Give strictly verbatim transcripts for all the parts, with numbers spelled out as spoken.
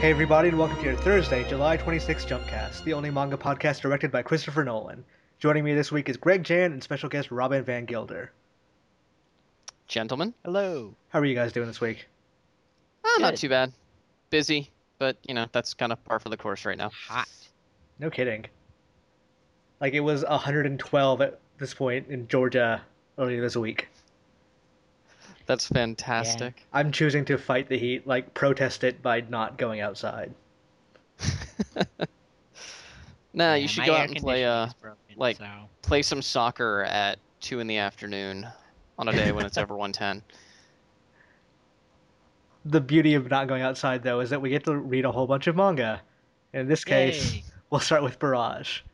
Hey everybody, and welcome to your Thursday, July twenty-sixth Jumpcast, the only manga podcast directed by Christopher Nolan. Joining me this week is Greg Jan and special guest Robin Van Gilder. Gentlemen, Hello. How are you guys doing this week? oh, not Good. too bad. Busy, but you know that's kind of par for the course right now. Hot. No kidding. Like it was one hundred twelve at this point in Georgia earlier this week. That's fantastic. I'm choosing to fight the heat, like protest it by not going outside. Nah, Yeah, you should my go air out and play conditioning uh is broken, like so. play some soccer at two in the afternoon on a day when it's over one ten. The beauty of not going outside, though, is that we get to read a whole bunch of manga. In this case, Yay. we'll start with Barrage.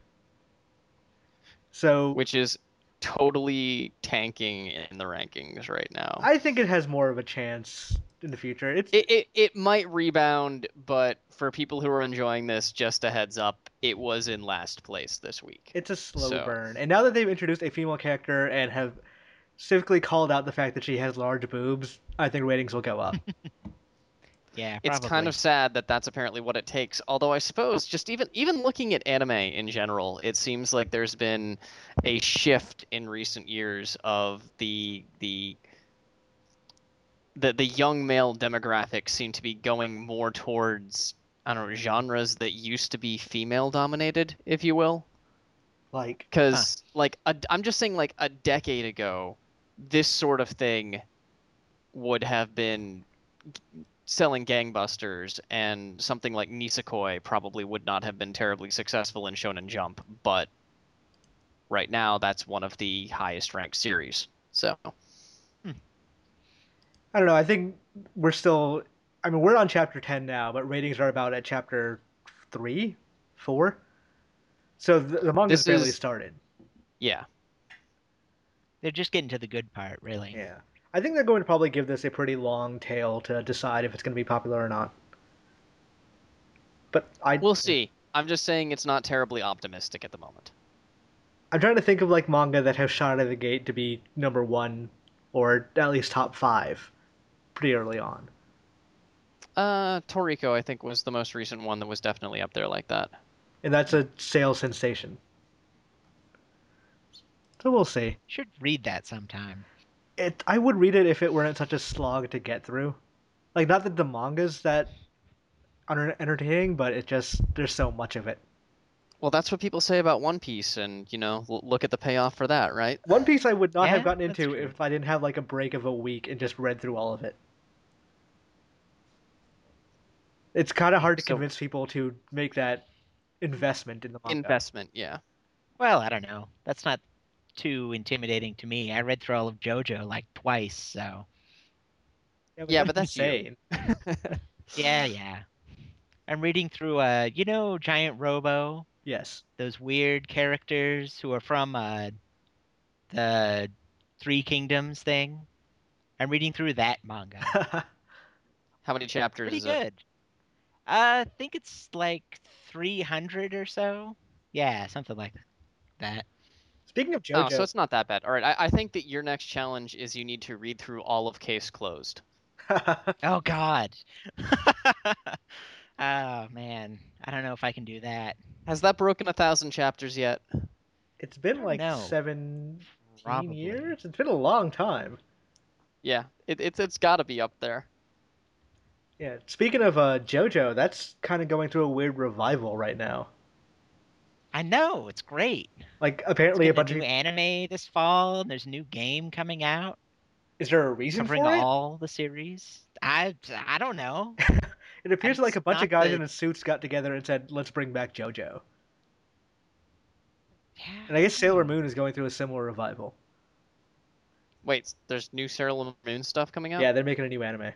So, Which is totally tanking in the rankings right now. I think it has more of a chance in the future. It's It, it it might rebound, but for people who are enjoying this, just a heads up, it was in last place this week. it's a slow So- burn. And now that they've introduced a female character and have specifically called out the fact that she has large boobs, I think ratings will go up. Yeah, It's probably. kind of sad that that's apparently what it takes. Although I suppose just even even looking at anime in general, it seems like there's been a shift in recent years of the the the the young male demographic seem to be going more towards, I don't know, genres that used to be female dominated, if you will. Like, Because like a, I'm just saying, like a decade ago, this sort of thing would have been selling gangbusters, and something like Nisekoi probably would not have been terribly successful in Shonen Jump, but right now that's one of the highest ranked series. So I don't know, I think we're still. I mean, we're on chapter ten now, but ratings are about at chapter three, four. So the, the manga's This barely is- started. yeah, They're just getting to the good part, really. Yeah. I think they're going to probably give this a pretty long tail to decide if it's going to be popular or not. But I we'll see. I'm just saying it's not terribly optimistic at the moment. I'm trying to think of like manga that have shot out of the gate to be number one or at least top five pretty early on. Uh, Toriko, I think, was the most recent one that was definitely up there like that. And that's a sales sensation. So we'll see. Should read that sometime. It I would read it if it weren't such a slog to get through. Like not that the manga's that un- entertaining, but it just there's so much of it. Well, that's what people say about One Piece, and you know, l- look at the payoff for that, right? One Piece I would not Yeah, have gotten that's into true. if I didn't have like a break of a week and just read through all of it. It's kind of hard to So- convince people to make that investment in the manga. Investment, yeah. Well, I don't know. That's not too intimidating to me. I read through all of JoJo like twice, so. Yeah, but that's you. insane. Yeah, yeah. I'm reading through, uh, you know, Giant Robo? Yes. Those weird characters who are from, uh, the Three Kingdoms thing. I'm reading through that manga. How many chapters Pretty is it? good. Uh, I think it's like three hundred or so. Yeah, something like that. Speaking of JoJo, Oh, so it's not that bad. All right, I, I think that your next challenge is you need to read through all of Case Closed. Oh God. Oh man, I don't know if I can do that. Has that broken a thousand chapters yet? it's been like No. seventeen Probably. years. It's been a long time. Yeah, it, it's it's got to be up there. Yeah. Speaking of uh, JoJo, that's kind of going through a weird revival right now. I know it's great. Like It's apparently a getting bunch a of new anime this fall, and there's a new game coming out is there a reason covering for it? all the series. I I don't know. It appears like a It's bunch of not guys the- in suits got together and said, "Let's bring back JoJo." Yeah, And I guess Sailor Moon is going through a similar revival. Wait, there's new Sailor Moon stuff coming out? Yeah, they're making a new anime.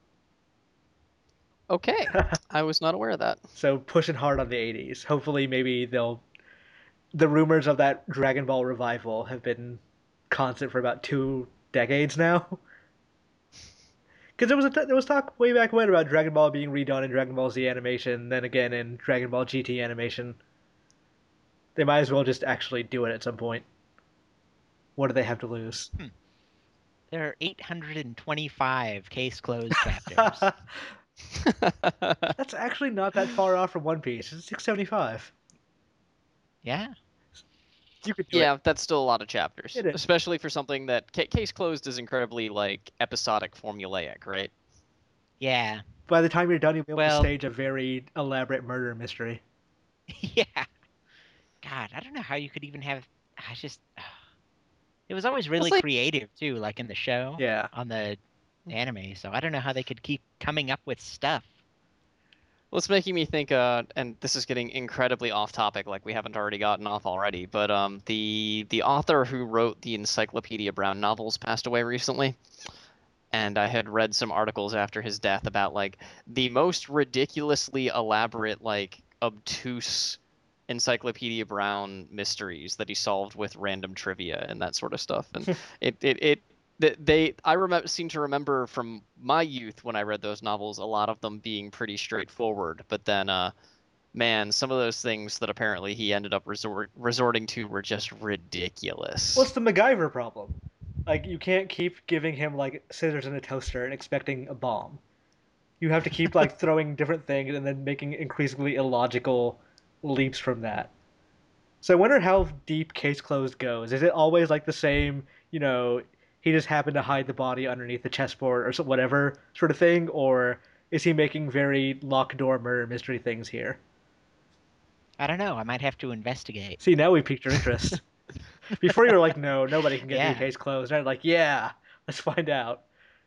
Okay, I was not aware of that. So pushing hard on the eighties. Hopefully, maybe they'll. The rumors of that Dragon Ball revival have been constant for about two decades now. Because there was a t- there was talk way back when about Dragon Ball being redone in Dragon Ball Z animation, then again in Dragon Ball G T animation. They might as well just actually do it at some point. What do they have to lose? there are eight hundred twenty-five case closed chapters. That's actually not that far off from One Piece. It's six seventy-five. Yeah. You could do it. Yeah, that's still a lot of chapters, It is. especially for something that ca- Case Closed is incredibly like episodic, formulaic, right? Yeah. By the time you're done, you'll be able to Well, stage a very elaborate murder mystery. yeah. God, I don't know how you could even have. I just. It was always really like- creative too, like in the show Yeah. on the anime. So I don't know how they could keep coming up with stuff. Well, it's making me think, uh, and this is getting incredibly off topic, like we haven't already gotten off already. But um, the the author who wrote the Encyclopedia Brown novels passed away recently, and I had read some articles after his death about like the most ridiculously elaborate, like obtuse Encyclopedia Brown mysteries that he solved with random trivia and that sort of stuff. And it it it th- they I remember seem to remember from my youth when I read those novels a lot of them being pretty straightforward, but then uh man, some of those things that apparently he ended up resort resorting to were just ridiculous. What's the MacGyver problem? Like, you can't keep giving him, like, scissors and a toaster and expecting a bomb. You have to keep, like, throwing different things and then making increasingly illogical leaps from that. So I wonder how deep Case Closed goes. Is it always, like, the same, you know, he just happened to hide the body underneath the chessboard or so, whatever sort of thing? Or is he making very locked door murder mystery things here? I don't know. I might have to investigate. See, now we piqued your interest. Before you were like, no, nobody can get Yeah. through Case Closed. And I'm like, yeah, let's find out.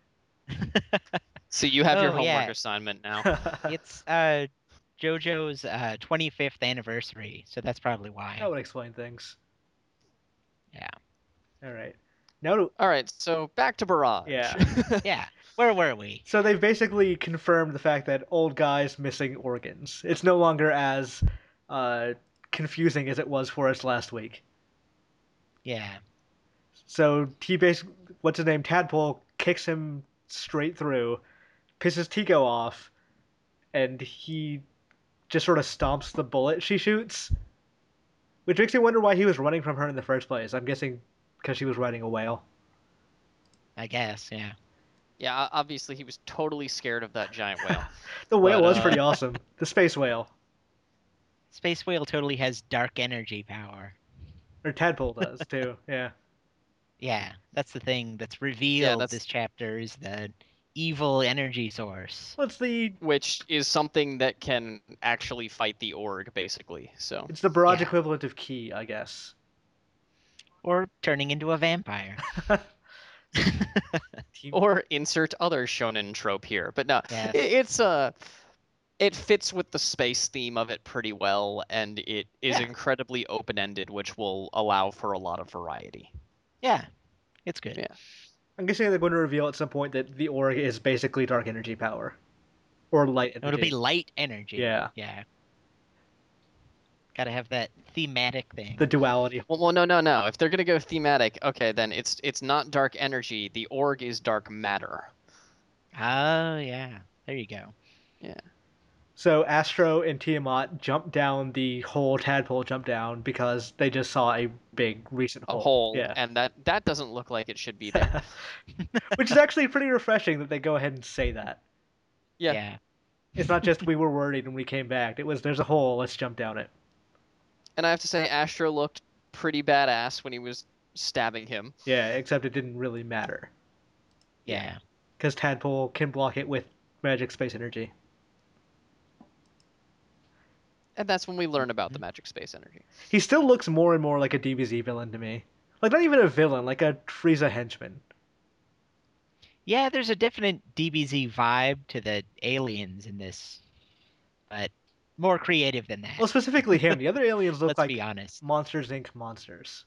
So you have your Oh, homework yeah. assignment now. It's uh JoJo's uh twenty-fifth anniversary, so that's probably why. That would explain things. Yeah. All right. Now, to, All right, so back to Barrage. Yeah. Yeah. Where were we? so they've basically confirmed the fact that old guy's missing organs. It's no longer as uh, confusing as it was for us last week. Yeah. So he basically, what's his name, Tadpole kicks him straight through, pisses Tico off, and he just sort of stomps the bullet she shoots, which makes me wonder why he was running from her in the first place. I'm guessing because she was riding a whale. I guess, yeah. Yeah, o- obviously he was totally scared of that giant whale. The whale But, was uh, pretty awesome. The space whale. Space Whale totally has dark energy power. Or Tadpole does, too. Yeah. Yeah, that's the thing that's revealed that's- this chapter is the evil energy source. Well, it's the Which is something that can actually fight the org, basically. So it's the barrage Yeah. equivalent of Key, I guess. Or turning into a vampire. Team- or insert other shonen trope here, but no, Yes. it, it's uh it fits with the space theme of it pretty well, and it is Yeah. incredibly open-ended, which will allow for a lot of variety. Yeah, it's good. Yeah. I'm guessing they're going to reveal at some point that the org is basically dark energy power. Or light energy. It'll be light energy. Yeah. Yeah. Gotta have that thematic thing. The duality. Well, well, no, no, no. If they're gonna go thematic, okay, then it's it's not dark energy. The org is dark matter. Oh, yeah. There you go. So Astro and Tiamat jump down the hole Tadpole jumped down because they just saw a big recent A hole. hole, Yeah. and that that doesn't look like it should be there. Which is actually pretty refreshing that they go ahead and say that. Yeah. Yeah. It's not just we were worried when we came back. It was there's a hole, let's jump down it. And I have to say, Astro looked pretty badass when he was stabbing him. Yeah, except it didn't really matter. Yeah. Because Tadpole can block it with magic space energy. And that's when we learn about the magic space energy. He still looks more and more like a D B Z villain to me. Like, not even a villain, like a Frieza henchman. Yeah, there's a definite D B Z vibe to the aliens in this, but more creative than that. Well, specifically him. The other aliens look Let's like be honest. Monsters Incorporated monsters.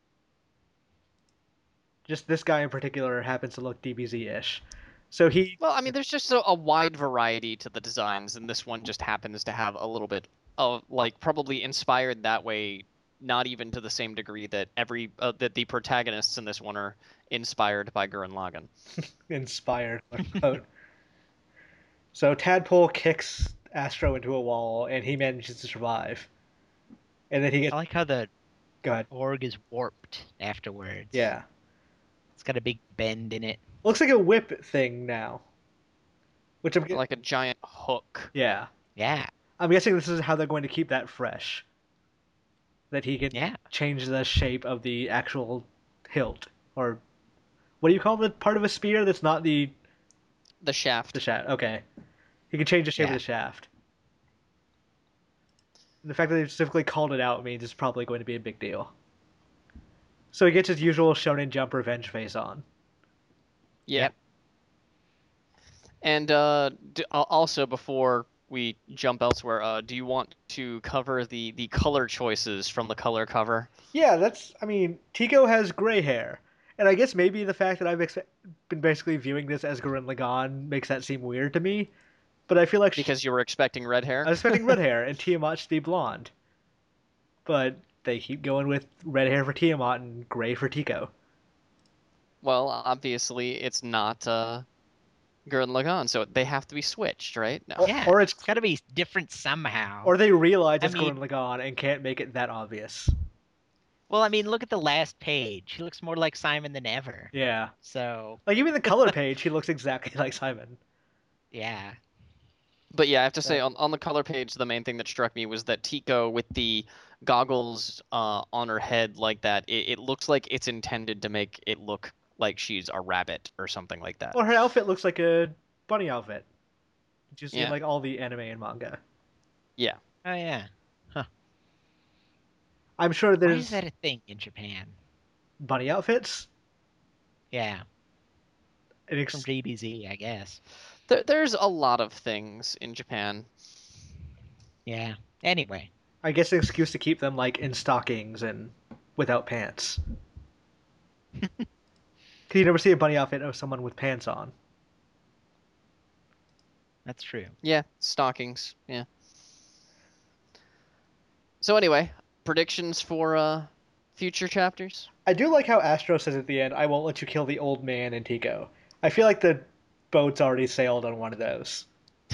Just this guy in particular happens to look D B Z-ish. So he... Well, I mean, there's just a, a wide variety to the designs, and this one just happens to have a little bit of, like, probably inspired that way, not even to the same degree that every uh, that the protagonists in this one are inspired by Gurren Lagann. inspired, quote. So Tadpole kicks Astro into a wall, and he manages to survive. And then he I gets... like how the Go ahead. org is warped afterwards. Yeah. It's got a big bend in it. Looks like a whip thing now. which I'm gu- like a giant hook. yeah. Yeah. I'm guessing this is how they're going to keep that fresh. That he can Yeah. change the shape of the actual hilt, or what do you call the part of a spear that's not the The shaft. the shaft? Okay, he can change the shape Yeah. of the shaft. And the fact that they specifically called it out means it's probably going to be a big deal. So he gets his usual Shonen Jump revenge face on. Yeah. Yep. And uh, d- al- also, before we jump elsewhere, uh, do you want to cover the the color choices from the color cover? Yeah, that's. I mean, Tico has gray hair, and I guess maybe the fact that I've ex- been basically viewing this as Gurren Lagann makes that seem weird to me. But I feel like sh- Because you were expecting red I hair. was expecting red hair and Tiamat to be blonde, but they keep going with red hair for Tiamat and gray for Tico. Well, obviously, it's not uh, Gurren Lagann, so they have to be switched, right? No. Or, Yeah. or it's It's got to be different somehow. or they realize I it's mean- Gurren Lagann and can't make it that obvious. Well, I mean, look at the last page. He looks more like Simon than ever. Yeah, So, like even the color page, he looks exactly like Simon. yeah. But yeah, I have to say, Yeah. on, on the color page, the main thing that struck me was that Tico, with the goggles uh, on her head like that, it, it looks like it's intended to make it look like she's a rabbit or something like that. Well, her outfit looks like a bunny outfit. Did you see Yeah. like all the anime and manga? Yeah. Oh, yeah. I'm sure Why there's is that a thing in Japan? bunny outfits. Yeah. An ex- From J B Z, I guess. There, there's a lot of things in Japan. Yeah. Anyway. I guess an excuse to keep them like in stockings and without pants. Can you never see a bunny outfit of someone with pants on? That's true. Yeah, stockings. Yeah. So anyway, predictions for uh, future chapters? I do like how Astro says at the end, "I won't let you kill the old man and Tico." I feel like the boat's already sailed on one of those.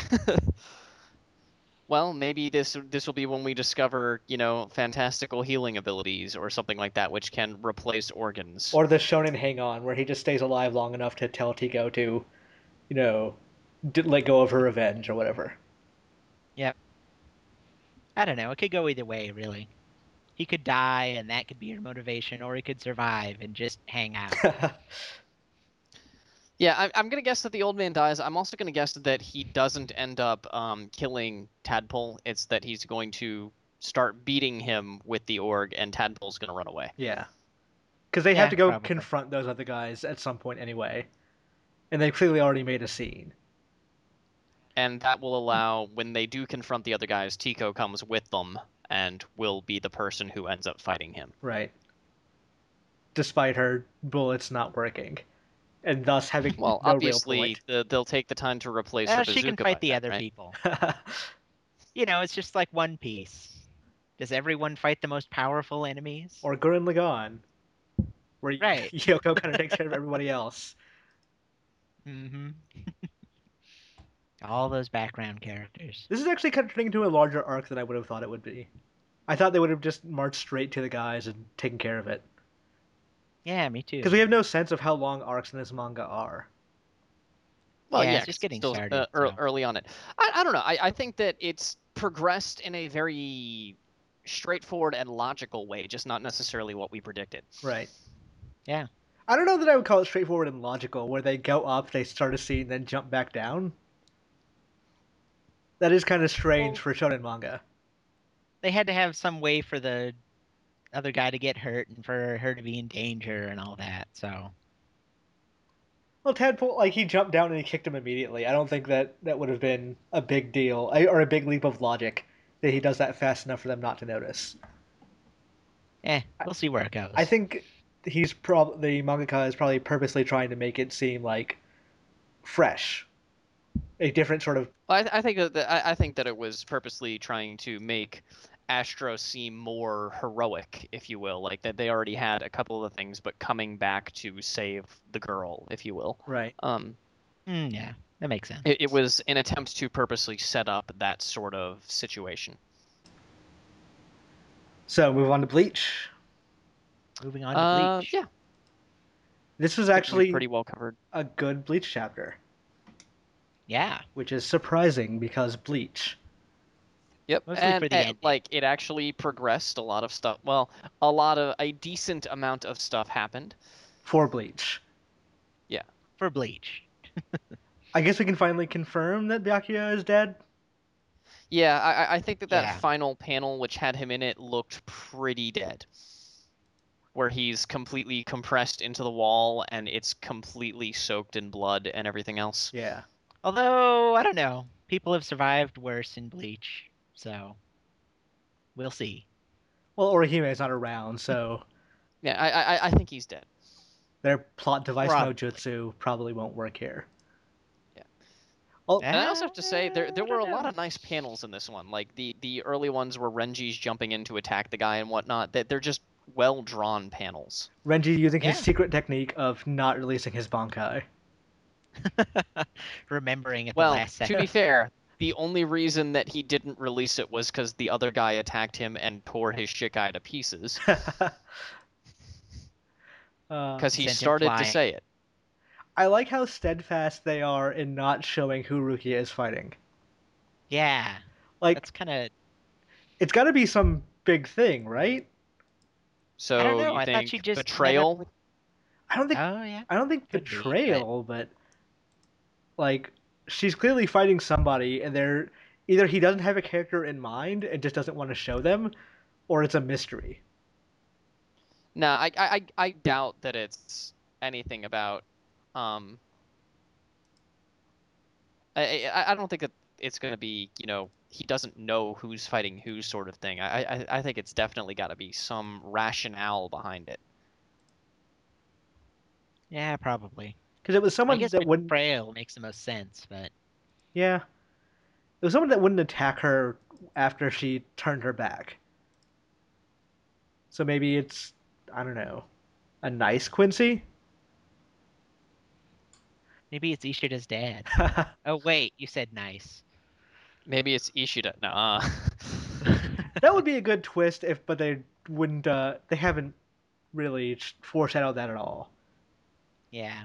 Well, maybe this this will be when we discover, you know, fantastical healing abilities or something like that, which can replace organs. Or the Shonen Hang On, where he just stays alive long enough to tell Tico to, you know, d- let go of her revenge or whatever. Yep. I don't know. It could go either way, really. He could die, and that could be your motivation, or he could survive and just hang out. Yeah, I, I'm gonna guess that the old man dies. I'm also gonna guess that he doesn't end up um, killing Tadpole. It's that he's going to start beating him with the org, and Tadpole's gonna run away. Yeah. Because they Yeah, have to go probably. confront those other guys at some point anyway. And they clearly already made a scene. And that will allow, when they do confront the other guys, Tico comes with them and will be the person who ends up fighting him. Right. Despite her bullets not working. And thus having Well, no obviously, real the, they'll take the time to replace Uh, her she can bazooka fight by the then, other right? people. point. You know, it's just like One Piece. Does everyone fight the most powerful enemies? Or Gurren Lagann. Where Right. Yoko kind of takes care of everybody else. Mm-hmm. All those background characters. This is actually kind of turning into a larger arc than I would have thought it would be. I thought they would have just marched straight to the guys and taken care of it. Yeah, me too. Because we have no sense of how long arcs in this manga are. Well, Yeah, yeah, it's just 'cause getting still, started, uh, ear- so. early on it. I, I don't know. I, I think that it's progressed in a very straightforward and logical way, just not necessarily what we predicted. Right. Yeah. I don't know that I would call it straightforward and logical, where they go up, they start a scene, then jump back down. That is kind of strange Well- for shonen manga. They had to have some way for the other guy to get hurt and for her to be in danger and all that, so. Well, Tadpole, like, he jumped down and he kicked him immediately. I don't think that that would have been a big deal, I- or a big leap of logic, that he does that fast enough for them not to notice. Eh, we'll see where it goes. I think he's prob the mangaka is probably purposely trying to make it seem like fresh, a different sort of. Well, I, I think that I, I think that it was purposely trying to make Astro seem more heroic, if you will, like that they already had a couple of things, but coming back to save the girl, if you will. Right. Um, Mm, yeah, that makes sense. it, it was an attempt to purposely set up that sort of situation. So move on to Bleach. Moving on to Uh, Bleach. yeah, This was I think we actually pretty well covered. a good Bleach chapter. Yeah, which is surprising because Bleach. Yep, mostly and, for the and ending. like it actually progressed. A lot of stuff. Well, a lot of a decent amount of stuff happened. For Bleach. Yeah. For Bleach. I guess we can finally confirm that Byakuya is dead. Yeah, I, I- I think that that Yeah. final panel, which had him in it, looked pretty dead. Where he's completely compressed into the wall and it's completely soaked in blood and everything else. Yeah. Although, I don't know. People have survived worse in Bleach, so we'll see. Well, Orihime is not around, so Yeah, I, I I think he's dead. their plot device no Probably. jutsu probably won't work here. Yeah. Oh, And I also have to say there there I were don't a lot know. of nice panels in this one. Like the the early ones where Renji's jumping in to attack the guy and whatnot. That they're just well drawn panels. Renji using his Yeah. secret technique of not releasing his Bankai. Remembering at the Well, last to be second. fair, the only reason that he didn't release it was because the other guy attacked him and tore his Shikai to pieces. uh, Because he Sent him started to flying. say it. I like how steadfast they are in not showing who Rukia is fighting. Yeah. Like, That's kind of. it's got to be some big thing, right? I don't So know. you I thought she think just met up betrayal? with. I don't think Oh, yeah. I don't think Could be, but- betrayal, but like she's clearly fighting somebody, and they're either he doesn't have a character in mind and just doesn't want to show them, or it's a mystery. No, I, I I I doubt that it's anything about. Um, I I, I don't think that it's going to be, you know, he doesn't know who's fighting who sort of thing. I I, I think it's definitely got to be some rationale behind it. Yeah, probably. Because it was I someone guess that wouldn't. betrayal makes the most sense, but Yeah, it was someone that wouldn't attack her after she turned her back. So maybe it's I don't know, a nice Quincy. maybe it's Ishida's dad. Oh, wait, you said nice. Maybe it's Ishida. Nah. That would be a good twist if, but they wouldn't. Uh, they haven't really foreshadowed that at all. Yeah.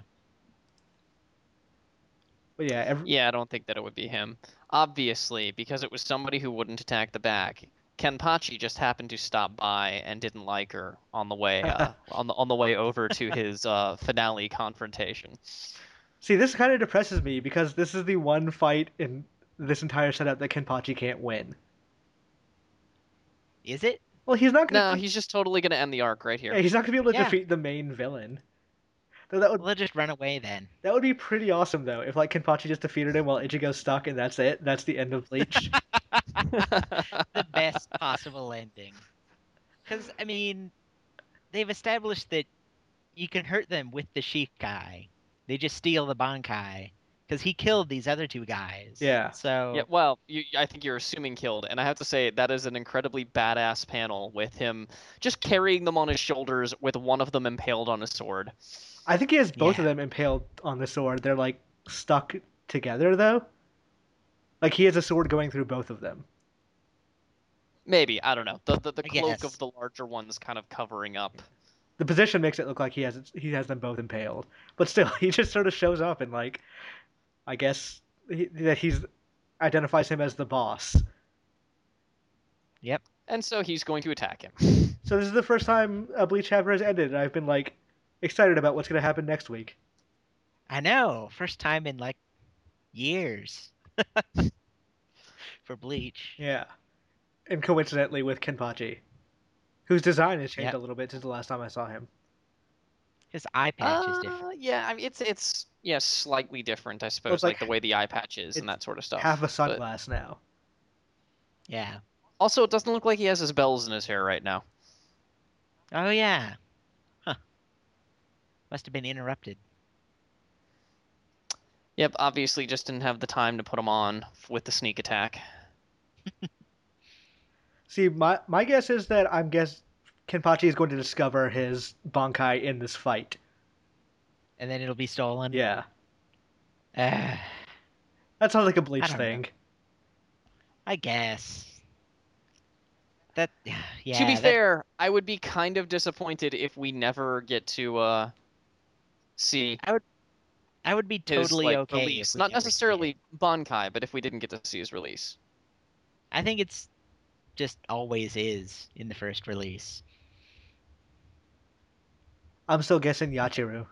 But yeah, every, Yeah, I don't think that it would be him. Obviously, because it was somebody who wouldn't attack the back. Kenpachi just happened to stop by and didn't like her on the way uh, on the on the way over to his uh, finale confrontation. see, this kind of depresses me because this is the one fight in this entire setup that Kenpachi can't win. Is it? Well, he's not No, gonna. he's just totally gonna end the arc right Yeah, here. he's not gonna be able to Yeah. defeat the main villain. Though that would Well, they'll just run away then. that would be pretty awesome though if like Kenpachi just defeated him while Ichigo's stuck and that's it. That's the end of Bleach. The best possible ending. Because, I mean, they've established that you can hurt them with the Shikai. They just steal the Bankai. Because he killed these other two guys. Yeah. So, Yeah, well, you, I think you're assuming killed, and I have to say that is an incredibly badass panel with him just carrying them on his shoulders with one of them impaled on a sword. I think he has both of Yeah. them impaled on the sword. They're like stuck together though. Like he has a sword going through both of them. Maybe, I don't know. The the, the I cloak guess. of the larger one's kind of covering up. The position makes it look like he has he has them both impaled, but still, he just sort of shows up and like, I guess he, that he's identifies him as the boss. Yep. And so he's going to attack him. So this is the first time a Bleach chapter has ended, and I've been like excited about what's going to happen next week. I know. First time in, like, years. For Bleach. Yeah, and coincidentally with Kenpachi, whose design has changed Yep. a little bit since the last time I saw him. His eye patch is Uh, different. yeah, I mean, it's it's yeah slightly different, I suppose, like like, the way the eye patch is it's and that sort of stuff. Half a But sunglass now. Yeah. also, it doesn't look like he has his bells in his hair right now. Oh, yeah. Huh. Must have been interrupted. Yep, obviously just didn't have the time to put him on with the sneak attack. See, my my guess is that I'm guess Kenpachi is going to discover his Bankai in this fight. And then it'll be stolen. Yeah, Uh, that sounds like a Bleach I don't know. thing. I guess. That, yeah. to be that- fair, I would be kind of disappointed if we never get to uh see. I would be his totally like okay if release. we Not never see it. necessarily Bankai, but if we didn't get to see his release. I think it's just always is in the first release. I'm still guessing Yachiru.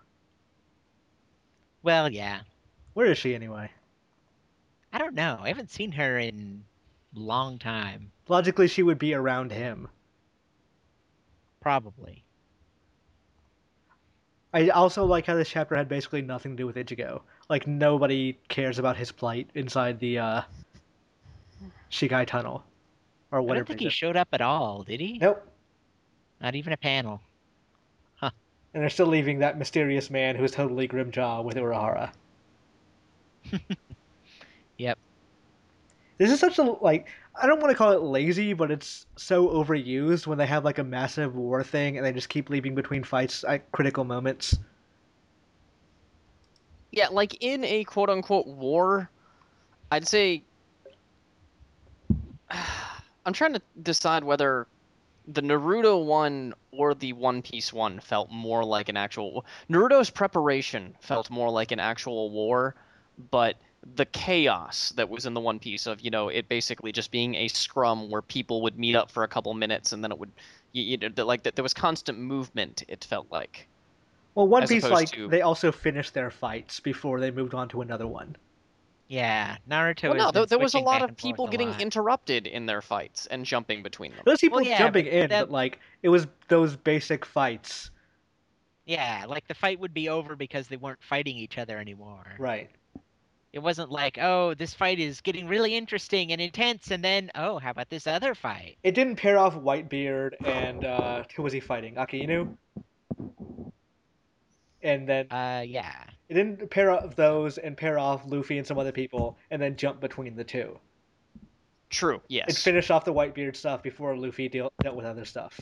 Well, yeah. Where is she anyway? I don't know. I haven't seen her in a long time. Logically, she would be around him. Probably. I also like how this chapter had basically nothing to do with Ichigo. Like, nobody cares about his plight inside the uh, Shikai Tunnel. Or I whatever. don't think it he is. showed up at all, did he? Nope. Not even a panel. And they're still leaving that mysterious man who's totally Grimjaw with Urahara. Yep. This is such a, like, I don't want to call it lazy, but it's so overused when they have, like, a massive war thing and they just keep leaving between fights at critical moments. Yeah, like in a quote unquote war, I'd say I'm trying to decide whether the Naruto one or the One Piece one felt more like an actual Naruto's preparation felt more like an actual war, but the chaos that was in the One Piece of, you know, it basically just being a scrum where people would meet up for a couple minutes and then it would you, you know, like that there was constant movement, it felt like. Well, One As Piece, opposed like, to- they also finished their fights before they moved on to another one. Yeah, Naruto Well, has no, been there, there was a switching lot back of and forth people a getting lot. interrupted in their fights and jumping between them. Those people Well, yeah, jumping but in, that- but, like, it was those basic fights. Yeah, like the fight would be over because they weren't fighting each other anymore. Right. It wasn't like, oh, this fight is getting really interesting and intense, and then, oh, how about this other fight? It didn't pair off Whitebeard and, uh, who was he fighting? Akainu? And then Uh, yeah. it didn't pair off those and pair off Luffy and some other people and then jump between the two. True, It yes. finished off the Whitebeard stuff before Luffy deal, dealt with other stuff.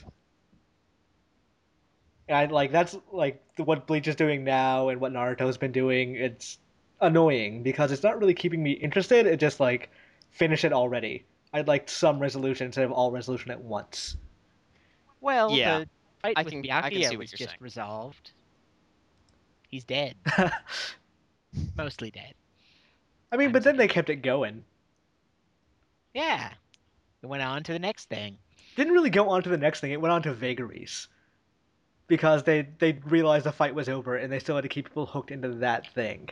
And I, like, that's like what Bleach is doing now and what Naruto's been doing. It's annoying because it's not really keeping me interested. It just like finish it already. I'd like some resolution instead of all resolution at once. Well, Yeah, the fight I with can- I can Byakuya see what was you're just saying. resolved. He's dead. Mostly dead. I mean, I'm but then they saying. kept it going. Yeah. It went on to the next thing. Didn't really go on to the next thing. It went on to vagaries. Because they, they realized the fight was over and they still had to keep people hooked into that thing.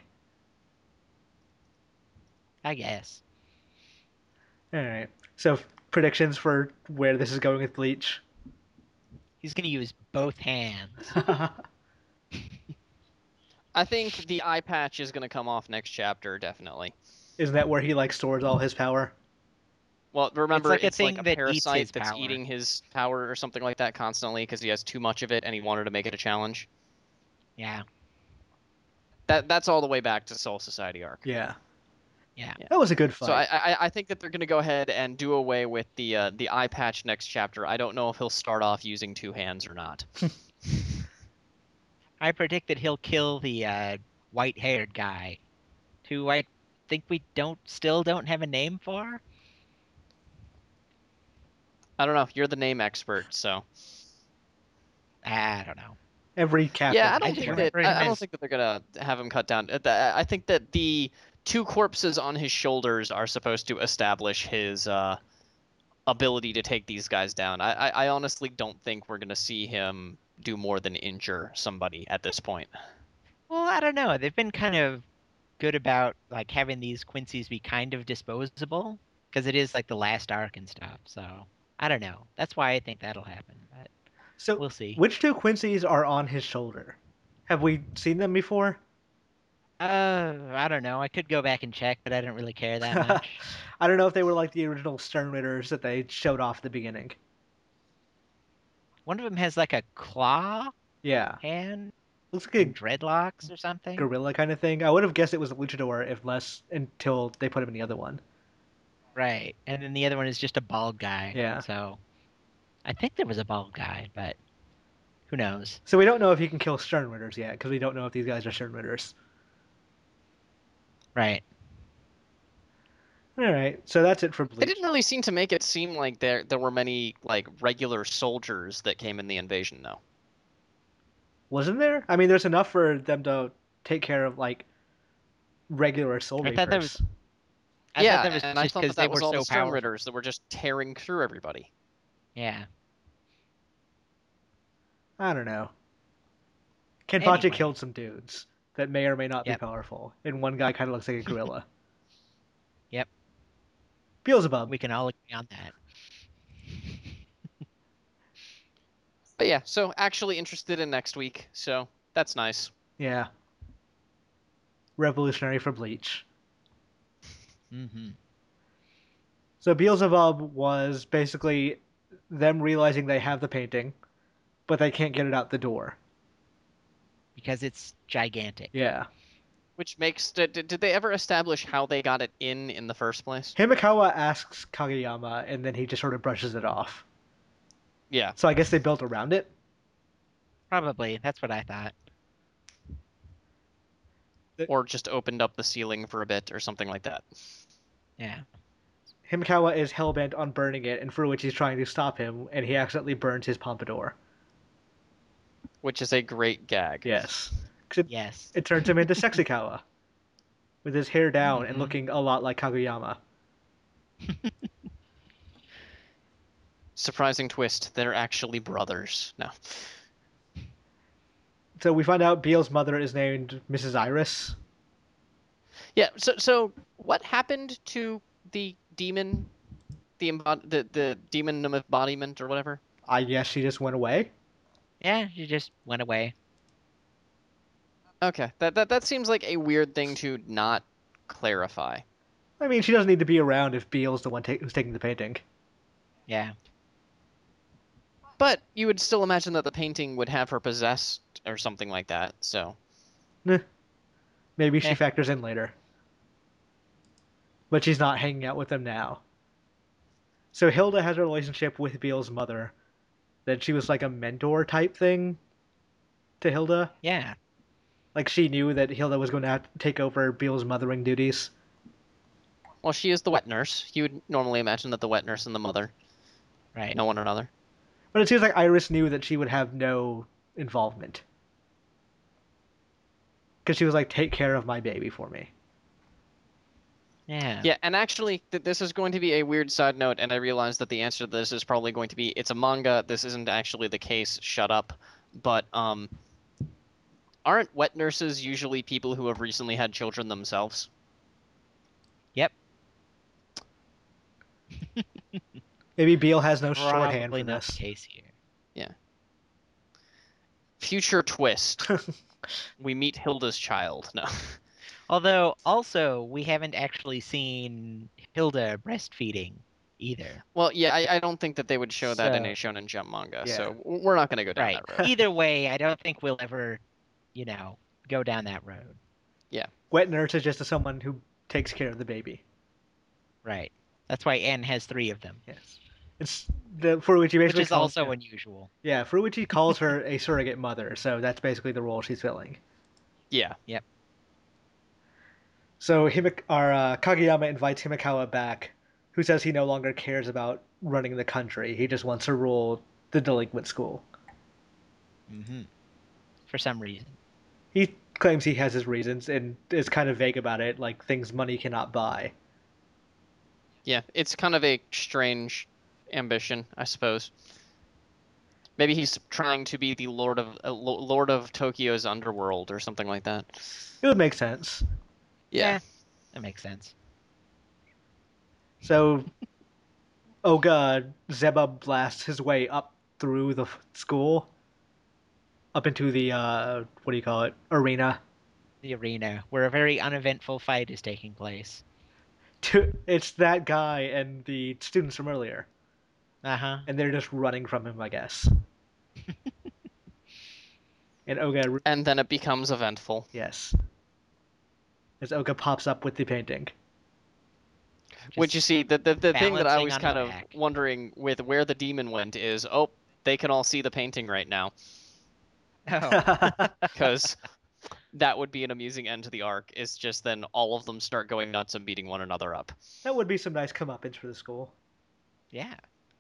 I guess. Alright. So, predictions for where this is going with Bleach? He's gonna use both hands. I think the eye patch is going to come off next chapter, definitely. Isn't that where he, like, stores all his power? Well, remember, like a it's like thing a that eats parasite his that's power. eating his power or something like that constantly because he has too much of it and he wanted to make it a challenge. Yeah. That That's all the way back to Soul Society arc. Yeah. Yeah. That was a good fight. So I, I I think that they're going to go ahead and do away with the uh, the eye patch next chapter. I don't know if he'll start off using two hands or not. I predict that he'll kill the uh, white-haired guy, who I think we don't still don't have a name for. I don't know. You're the name expert, so I don't know. Every captain. yeah. I I don't just think that remember him I, I don't as- think that they're gonna have him cut down. Uh, the- I think that the two corpses on his shoulders are supposed to establish his uh, ability to take these guys down. I, I, I honestly don't think we're gonna see him do more than injure somebody at this point. Well, I don't know. They've been kind of good about like having these Quincy's be kind of disposable because it is like the last arc and stuff. So I don't know. That's why I think that'll happen. But So, we'll see. which two Quincy's are on his shoulder? Have we seen them before? Uh, I don't know. I could go back and check, but I don't really care that much. I don't know if they were like the original Stern Ritters that they showed off at the beginning. One of them has like a claw Yeah. hand Looks and like dreadlocks or a something. gorilla kind of thing. I would have guessed it was a luchador if less until they put him in the other one. Right. And then the other one is just a bald guy. Yeah. So I think there was a bald guy, but who knows? So we don't know if he can kill Stern Ritters yet, because we don't know if these guys are Stern Ritters. Right. All right, so that's it for They Bleach. didn't really seem to make it seem like there there were many like regular soldiers that came in the invasion, though. Wasn't there? I mean, there's enough for them to take care of like regular Soul I Reapers. thought that was- I yeah, thought that was and I just thought because that, they that was were all so the Stone powerful. Ritters that were just tearing through everybody. Yeah. I don't know. Kenpachi Anyway. killed some dudes that may or may not Yep. be powerful, and one guy kind of looks like a gorilla. Yep. Beelzebub. We can all agree on that. But yeah, so actually interested in next week, so that's nice. Yeah. Revolutionary for Bleach. Mm-hmm. So Beelzebub was basically them realizing they have the painting, but they can't get it out the door. Because it's gigantic. Yeah. Which makes did, did they ever establish how they got it in in the first place? Himikawa asks Kageyama, and then he just sort of brushes it off. Yeah. So I guess they built around it. Probably. That's what I thought. Or just opened up the ceiling for a bit or something like that. Yeah. Himikawa is hellbent on burning it, and Furuichi's trying to stop him, and he accidentally burns his pompadour. Which is a great gag. Yes. 'Cause it, Yes. it turns him into Sexikawa, with his hair down and Mhm. looking a lot like Kageyama. Surprising twist, they're actually brothers. No. So we find out Beel's mother is named Missus Iris. Yeah, so so what happened to the demon the embod- the, the demon embodiment or whatever? I guess she just went away. Yeah, she just went away. Okay. That that that seems like a weird thing to not clarify. I mean, she doesn't need to be around if Beel's the one ta- who's taking the painting. Yeah. But you would still imagine that the painting would have her possessed or something like that. So Nah. Maybe she Eh. factors in later. But she's not hanging out with them now. So Hilda has a relationship with Beel's mother. That she was like a mentor type thing to Hilda. Yeah. Like she knew that Hilda was going to have to take over Beel's mothering duties. well, she is the wet nurse. You would normally imagine that the wet nurse and the mother Right. know one another. But it seems like Iris knew that she would have no involvement. Because she was like, take care of my baby for me. Yeah. Yeah, and actually, th- this is going to be a weird side note, and I realize that the answer to this is probably going to be, it's a manga, this isn't actually the case, shut up. But, um, aren't wet nurses usually people who have recently had children themselves? Yep. Maybe Beel has no shorthand Probably for not the this. case here. Future twist. We meet Hilda's child. No. Although, also, we haven't actually seen Hilda breastfeeding either. Well, yeah, I, I don't think that they would show that in a So- Shonen Jump manga, Yeah. so we're not going to go down Right. that road. Either way, I don't think we'll ever, you know, go down that road. Wet nurse is just someone who takes care of the baby. Right. That's why N has three of them, Yes. It's the Furuichi which basically is calls, also yeah. unusual. Yeah, Furuichi calls her a surrogate mother, so that's basically the role she's filling. Yeah. So Himik- our, uh, Kageyama invites Himikawa back, who says he no longer cares about running the country. He just wants to rule the delinquent school. Mm-hmm. For some reason. He claims he has his reasons and is kind of vague about it, like things money cannot buy. Yeah, it's kind of a strange ambition, I suppose. Maybe he's trying to be the lord of uh, lo- lord of Tokyo's underworld or something like that. It would make sense. Yeah. Yeah. That makes sense. So Oga Zeba blasts his way up through the f- school, up into the uh, what do you call it, arena. The arena, where a very uneventful fight is taking place. To, it's that guy and the students from earlier, Uh-huh. and they're just running from him, I guess. And Oga, And then it becomes eventful. yes, as Oga pops up with the painting. Which you see, the the, the thing that I balancing was on kind the of back. wondering with where the demon went is, oh, they can all see the painting right now. Oh. Because that would be an amusing end to the arc, is just then all of them start going nuts and beating one another up. That would be some nice comeuppance for the school. Yeah.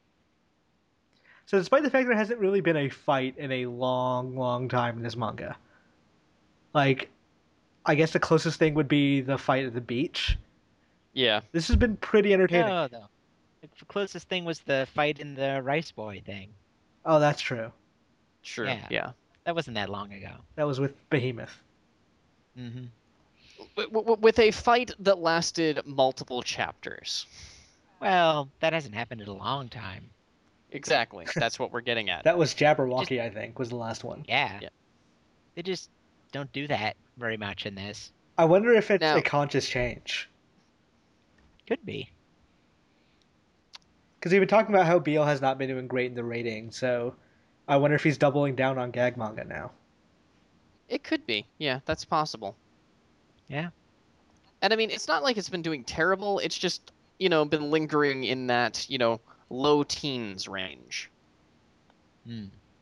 So despite the fact there hasn't really been a fight in a long, long time in this manga, like, I guess the closest thing would be the fight at the beach. Yeah, This has been pretty entertaining. No, though. The closest thing was the fight in the Rice Boy thing. Oh, that's true. true. Yeah. Yeah. That wasn't that long ago. That was with Behemoth. Hmm. W- w- with a fight that lasted multiple chapters. Well, that hasn't happened in a long time. Exactly. That's what we're getting at. That was Just, Jabberwocky, I think, was the last one. yeah. Yeah. They just don't do that very much in this. I wonder if it's Now- a conscious change. Could be. Because we've been talking about how Beale has not been doing great in the rating, so I wonder if he's doubling down on gag manga now. It could be. Yeah, that's possible. Yeah. And I mean, it's not like it's been doing terrible. It's just, you know, been lingering in that, you know, low teens range. Hmm.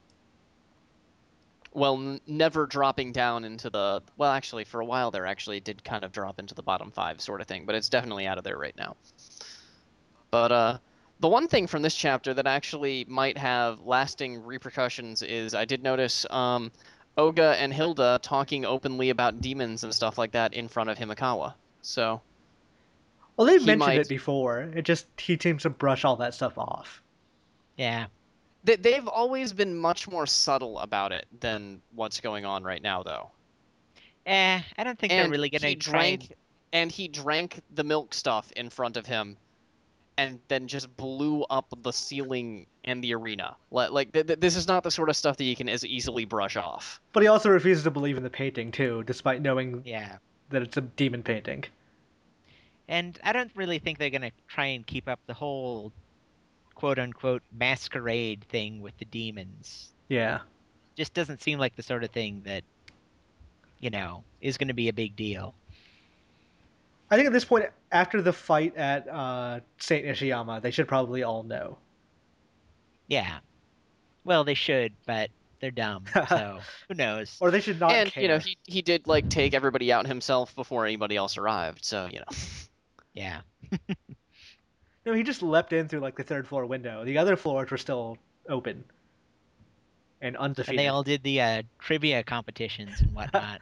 Well, n- never dropping down into the. Well, actually, for a while there, actually, it did kind of drop into the bottom five sort of thing, but it's definitely out of there right now. But uh, the one thing from this chapter that actually might have lasting repercussions is I did notice um, Oga and Hilda talking openly about demons and stuff like that in front of Himikawa. So Well, they've He mentioned might- it before. It just he seems to brush all that stuff off. Yeah. they, they've always been much more subtle about it than what's going on right now, though. Eh, I don't think they're And really gonna he try drank, and... and he drank the milk stuff in front of him, and then just blew up the ceiling and the arena. Like, like th- th- this is not the sort of stuff that you can as easily brush off. But he also refuses to believe in the painting, too, despite knowing Yeah. that it's a demon painting. And I don't really think they're gonna try and keep up the whole quote-unquote masquerade thing with the demons. Yeah. Just doesn't seem like the sort of thing that, you know, is gonna be a big deal. I think at this point, after the fight at uh, Saint Ishiyama, they should probably all know. Yeah. Well, they should, but they're dumb, so who knows? Or they should not and care. you know, he he did like take everybody out himself before anybody else arrived. So you know, Yeah. No, he just leapt in through like the third floor window. The other floors were still open and undefeated. And they all did the uh, trivia competitions and whatnot.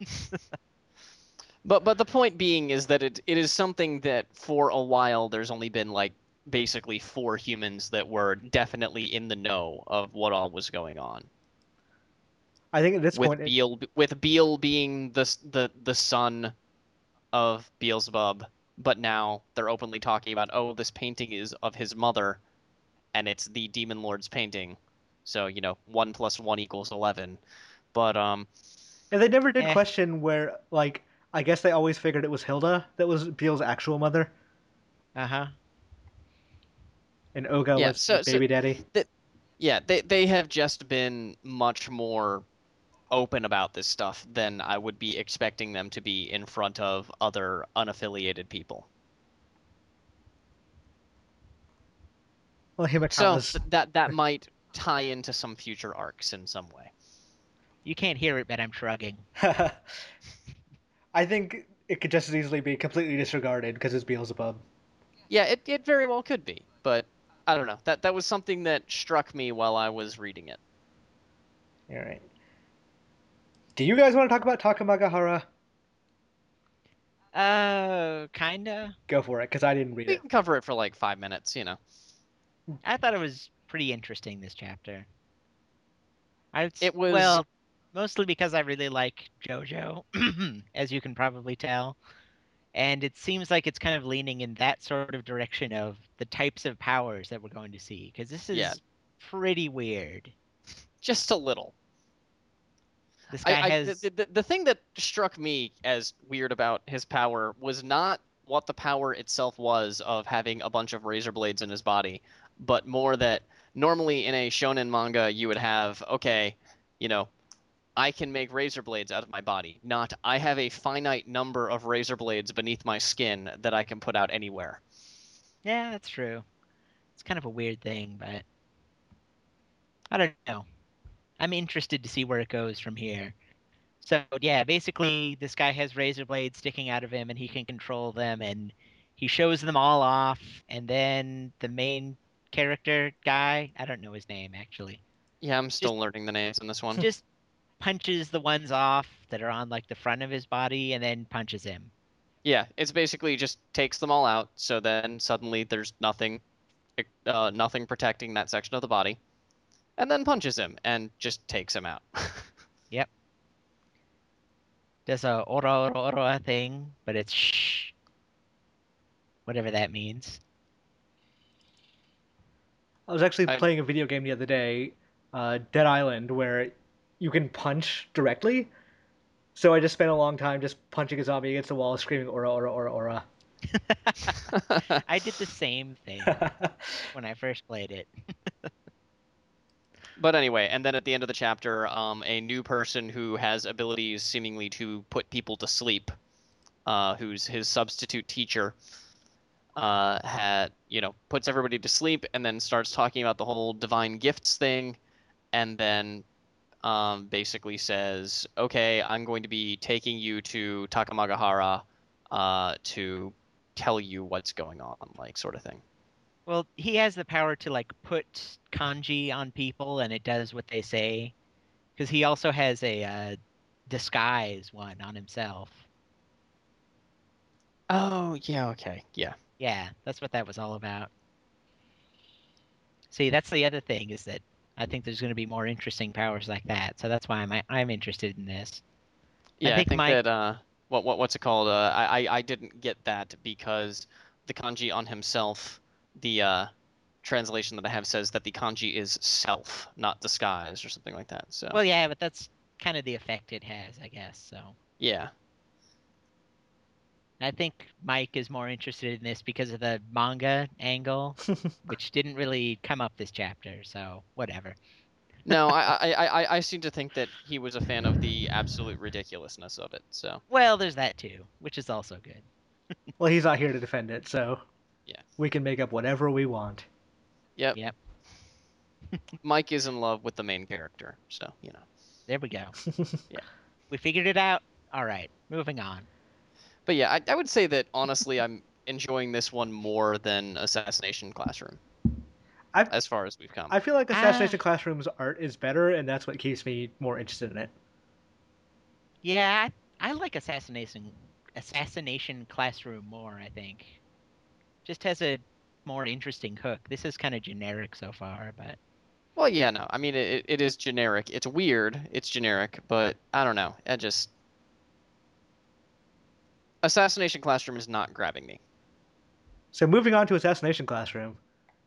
but but the point being is that it it is something that for a while there's only been like basically four humans that were definitely in the know of what all was going on. I think at this With point, it- Beale with Beale being the s- the the son of Beelzebub, but now they're openly talking about, oh, this painting is of his mother, and it's the Demon Lord's painting. So you know, one plus one equals eleven. But um, and they never did Eh. question where, like, I guess they always figured it was Hilda that was Beale's actual mother, Uh-huh. and Oga Yeah, was so- the so- baby daddy. yeah, they they have just been much more open about this stuff than I would be expecting them to be in front of other unaffiliated people. Well, So Himikawa's. th- that that might tie into some future arcs in some way. You can't hear it, but I'm shrugging. I think it could just as easily be completely disregarded because it's Beelzebub. Yeah, it, it very well could be, but I don't know. That that was something that struck me while I was reading it. All right. Do you guys want to talk about Takamagahara? Uh, kinda. Go for it, because I didn't read We it. can cover it for like five minutes, you know. I thought it was pretty interesting, this chapter. I would, s- It was- well, mostly because I really like JoJo, as you can probably tell. And it seems like it's kind of leaning in that sort of direction of the types of powers that we're going to see, because this is Yeah. pretty weird. Just a little. This guy I, I, has... the, the, the thing that struck me as weird about his power was not what the power itself was of having a bunch of razor blades in his body, but more that normally in a shonen manga you would have, okay, you know, I can make razor blades out of my body, not I have a finite number of razor blades beneath my skin that I can put out anywhere. Yeah, that's true. It's kind of a weird thing, but I don't know. I'm interested to see where it goes from here. So yeah, basically this guy has razor blades sticking out of him and he can control them and he shows them all off, and then the main character guy, I don't know his name actually, Yeah, I'm still learning the names in this one. just punches the ones off that are on like the front of his body, and then punches him. Yeah, it's basically just takes them all out, so then suddenly there's nothing, uh, nothing protecting that section of the body, and then punches him and just takes him out. Yep. Does a ora ora ora thing, but it's shh, whatever that means. I was actually I, playing a video game the other day, uh, Dead Island, where you can punch directly. So I just spent a long time just punching a zombie against the wall, screaming "Aura, aura, aura, aura." I did the same thing when I first played it. But anyway, and then at the end of the chapter, um, a new person who has abilities seemingly to put people to sleep, uh, who's his substitute teacher, uh, had you know puts everybody to sleep, and then starts talking about the whole divine gifts thing, and then um, basically says, "Okay, I'm going to be taking you to Takamagahara uh, to tell you what's going on," like sort of thing. Well, he has the power to like put kanji on people, and it does what they say. Because he also has a uh, disguise one on himself. Oh, yeah, okay, yeah. Yeah, that's what that was all about. See, that's the other thing is that I think there's going to be more interesting powers like that. So that's why I'm I'm interested in this. I Yeah, I think think Mike. that uh, what what what's it called? Uh, I I I didn't get that because the kanji on himself, the uh, translation that I have says that the kanji is self, not disguise or something like that. So Well, yeah, but that's kind of the effect it has, I guess. So yeah, I think Mike is more interested in this because of the manga angle, which didn't really come up this chapter. So whatever. no, I I I I seem to think that he was a fan of the absolute ridiculousness of it. So Well, there's that too, which is also good. Well, he's not here to defend it, so yeah, we can make up whatever we want. yep. Yep. Mike is in love with the main character, so you know. There we go. Yeah. We figured it out. All right, moving on. But yeah, I, I would say that honestly, I'm enjoying this one more than Assassination Classroom, I as far as we've come. I feel like Ah. Assassination Classroom's art is better, and that's what keeps me more interested in it. Yeah, I, I like assassination assassination classroom more. I think just has a more interesting hook. This is kind of generic so far, but Well, yeah, no, I mean it, it is generic. It's weird. It's generic, but I don't know. I just Assassination Classroom is not grabbing me. So moving on to Assassination Classroom,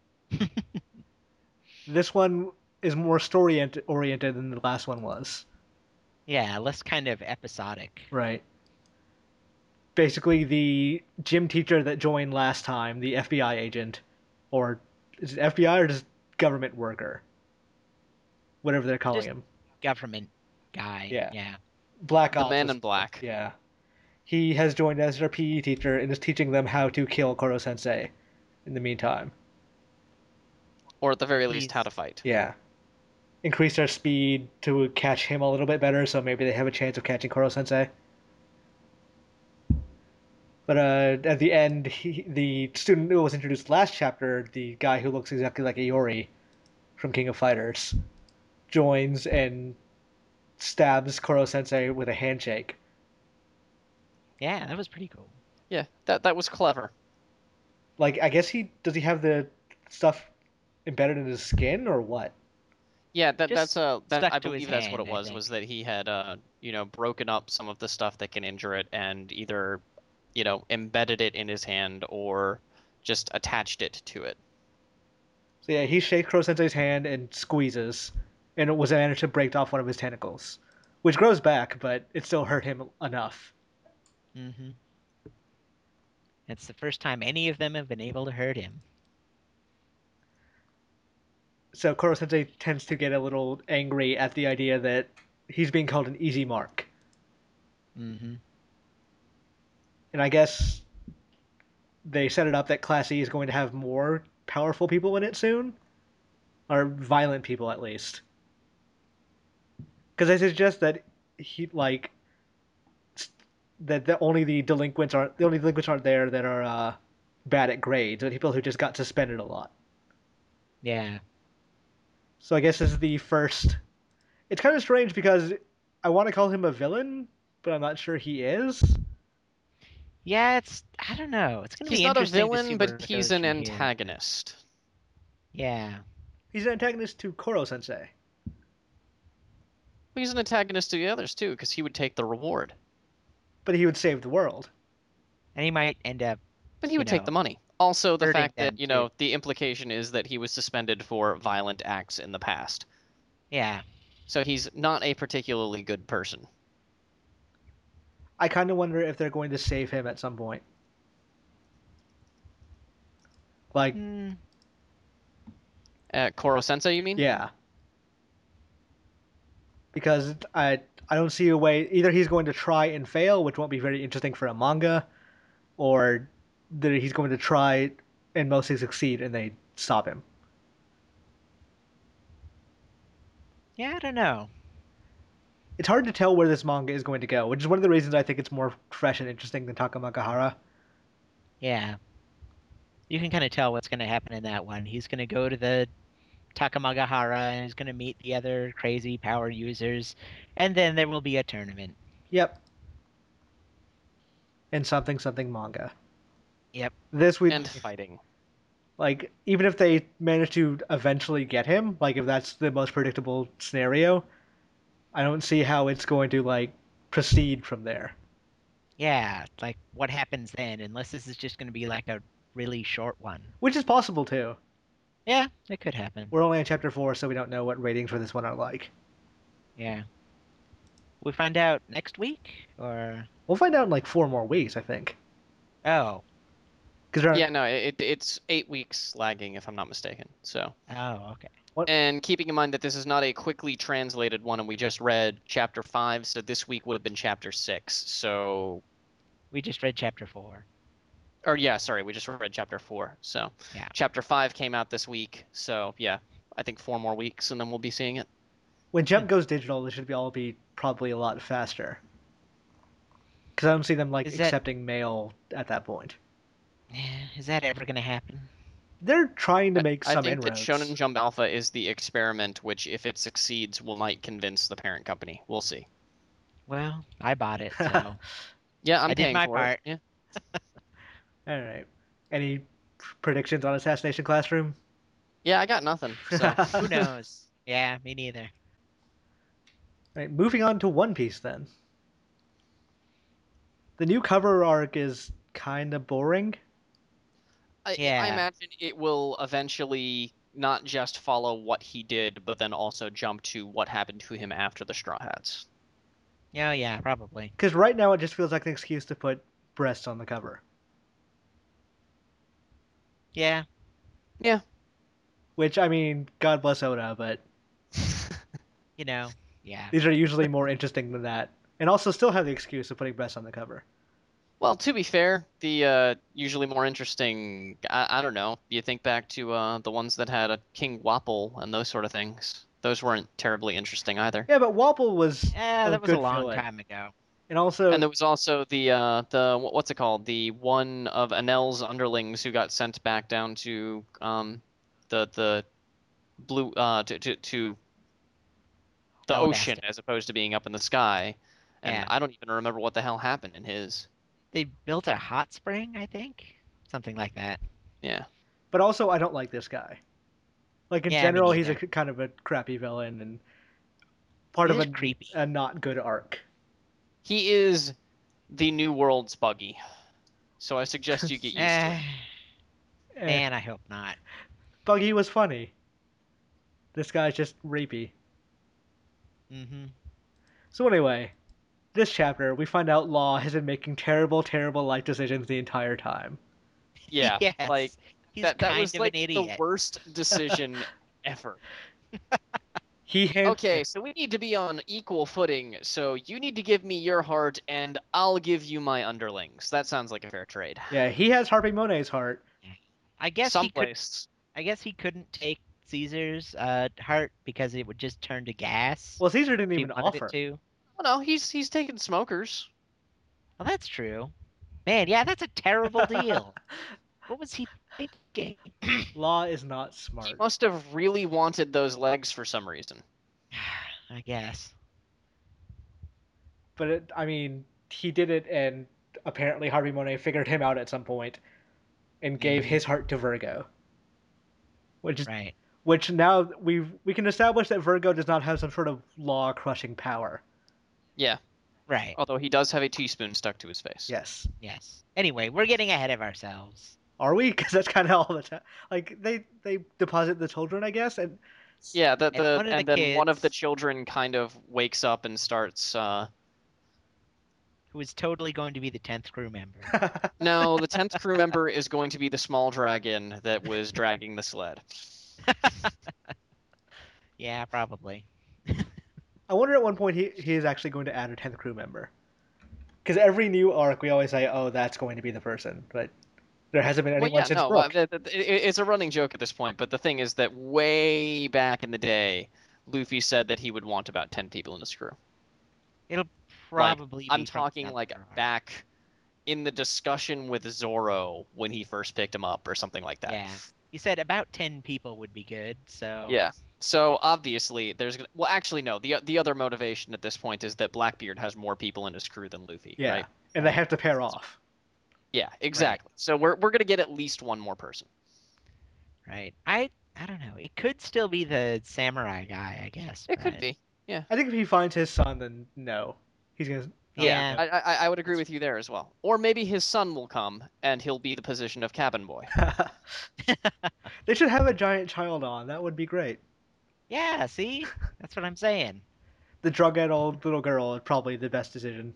this one is more story oriented than the last one was. yeah, less kind of episodic. Right. Basically, the gym teacher that joined last time, the F B I agent, or is it F B I or just government worker? Whatever they're calling Just him. government guy. Yeah. Yeah. Black The Ops. Man is- in Black. Yeah. He has joined as their P E teacher and is teaching them how to kill Koro Sensei in the meantime. Or at the very least, He's- how to fight. Yeah. Increase their speed to catch him a little bit better, so maybe they have a chance of catching Koro Sensei. But uh, at the end, he, the student who was introduced last chapter, the guy who looks exactly like Iori from King of Fighters, joins and stabs Koro Sensei with a handshake. Yeah, that was pretty cool. Yeah, that that was clever. Like, I guess he does he have the stuff embedded in his skin or what? Yeah, that Just that's uh that stuck I to his believe that's what hand, it I was. think. Was that he had uh you know broken up some of the stuff that can injure it and either you know embedded it in his hand or just attached it to it. So yeah, he shakes Koro Sensei's hand and squeezes, and it was managed to break off one of his tentacles, which grows back, but it still hurt him enough. Mm-hmm. It's the first time any of them have been able to hurt him. So Koro Sensei tends to get a little angry at the idea that he's being called an easy mark. Mm-hmm. And I guess they set it up that Class E is going to have more powerful people in it soon, or violent people at least. Because they suggest that he like that the, only the delinquents aren't the only delinquents aren't there that are uh, bad at grades, but people who just got suspended a lot. Yeah. So I guess this is the first. It's kind of strange because I want to call him a villain, but I'm not sure he is. Yeah, it's I don't know. It's gonna He's be not a interesting to see villain, where but it he's goes an from here. antagonist. Yeah. He's an antagonist to Koro Sensei. He's an antagonist to the others too, because he would take the reward. But he would save the world. And he might end up But he You would take know, the money. Also, the hurting fact them, that, you too. know, the implication is that he was suspended for violent acts in the past. yeah. So he's not a particularly good person. I kind of wonder if they're going to save him at some point. Like, Hmm. Uh, Koro Sensei, you mean? yeah. Because I I don't see a way. Either he's going to try and fail, which won't be very interesting for a manga, or that he's going to try and mostly succeed and they stop him. Yeah, I don't know. It's hard to tell where this manga is going to go, which is one of the reasons I think it's more fresh and interesting than Takamagahara. Yeah. You can kind of tell what's going to happen in that one. He's going to go to the Takamagahara and he's going to meet the other crazy power users, and then there will be a tournament. Yep. And something something manga. Yep. This we And fighting. like even if they manage to eventually get him, like if that's the most predictable scenario, I don't see how it's going to like proceed from there. Yeah, like what happens then, unless this is just going to be like a really short one. Which is possible too. Yeah, it could happen. We're only on chapter four, so we don't know what ratings for this one are like. Yeah. We find out next week, or We'll find out in like four more weeks, I think. oh, Because Yeah, no, it, it's eight weeks lagging, if I'm not mistaken. So, oh, okay. and keeping in mind that this is not a quickly translated one, and we just read chapter five, so this week would have been chapter six. So, We just read chapter four. or yeah, sorry, we just read chapter four. So, Yeah. chapter five came out this week. So, yeah, I think four more weeks, and then we'll be seeing it. when Jump goes digital, this should be all be probably a lot faster. Because I don't see them like Is that- accepting mail at that point. Yeah, is that ever going to happen? They're trying to make I some think inroads. that Shonen Jump Alpha is the experiment, which, if it succeeds, will might convince the parent company. We'll see. Well, I bought it, so Yeah, I'm I did paying my for part. it. Yeah. All right. Any predictions on Assassination Classroom? Yeah, I got nothing. So. who knows? Yeah, me neither. Right, moving on to One Piece then. The new cover arc is kind of boring. I, Yeah. I imagine it will eventually not just follow what he did, but then also jump to what happened to him after the Straw Hats. Yeah, yeah, probably. Because right now it just feels like an excuse to put breasts on the cover. Yeah. Yeah. Which, I mean, God bless Oda, but You know, yeah. these are usually more interesting than that. And also still have the excuse of putting breasts on the cover. Well, to be fair, the uh, usually more interesting, I, I don't know, you think back to uh, the ones that had a King Wapple and those sort of things. Those weren't terribly interesting either. Yeah, but Wapple was Yeah, a that was a good long villain. time ago. And also, And there was also the uh, the wh- what's it called? The one of Anel's underlings who got sent back down to um, the the blue uh, to to, to the Oh, ocean that's- as opposed to being up in the sky. And Yeah. I don't even remember what the hell happened in his. They built a hot spring, I think. Something like that. Yeah. but also, I don't like this guy. Like in Yeah, me general, he's a neither. kind of a crappy villain and part He of is a, creepy. a not good arc. He is the new world's Buggy. So I suggest you get used to Eh, it. Eh, man, I hope not. Buggy was funny. This guy's just rapey. Mm-hmm. So anyway, this chapter, we find out Law has been making terrible, terrible life decisions the entire time. Yeah. Yes. Like He's that that kind was of like an the idiot. worst decision ever. He hand- Okay, so we need to be on equal footing. So you need to give me your heart, and I'll give you my underlings. That sounds like a fair trade. Yeah, he has Harpy Monet's heart. I guess he could. Someplace. I guess he couldn't take Caesar's uh, heart because it would just turn to gas. Well, Caesar didn't if he even wanted offer. it to. Well, no, he's he's taking smokers. Well, that's true. Man, yeah, that's a terrible deal. What was he thinking? Law is not He smart. must have really wanted those legs for some reason. I guess. but it, I mean, he did it, and apparently Harvey Monet figured him out at some point and gave Mhm. his heart to Virgo, which is Right. which now we we can establish that Virgo does not have some sort of law crushing power. Yeah. Right. Although he does have a teaspoon stuck to his face. Yes. Yes. Anyway, we're getting ahead of ourselves. Are we? Because that's kind of all the time. Like they they deposit the children, I guess, and Yeah, the And the one of and the then one of the kids- children kind of wakes up and starts uh Who is totally going to be the tenth crew member. no, the tenth crew member is going to be the small dragon that was dragging the sled. Yeah, probably. I wonder at one point he he is actually going to add a tenth crew member. Because every new arc we always say, oh, that's going to be the person, but there hasn't been Well, anyone yeah, since no, uh, Brook. it- it- it's a running joke at this point, but the thing is that way back in the day, Luffy said that he would want about ten people in his crew. It'll Like, probably be I'm from talking South like Park. back in the discussion with Zoro when he first picked him up or something like that. Yeah. He said about ten people would be good, so Yeah. So obviously there's gonna well actually no, the the other motivation at this point is that Blackbeard has more people in his crew than Luffy, Yeah, right? and they Right. have to pair off. Yeah, exactly. So we're we're gonna get at least one more person. right. I I don't know. It could still be the samurai guy, I guess. It could but- be. Yeah. I think if he finds his son, then no, he's gonna. Yeah, Yeah. I, I I would agree with you there as well. Or maybe his son will come and he'll be the position of cabin boy. They should have a giant child on. That would be great. Yeah, see? That's what I'm saying. The drug-addled little girl is probably the best decision.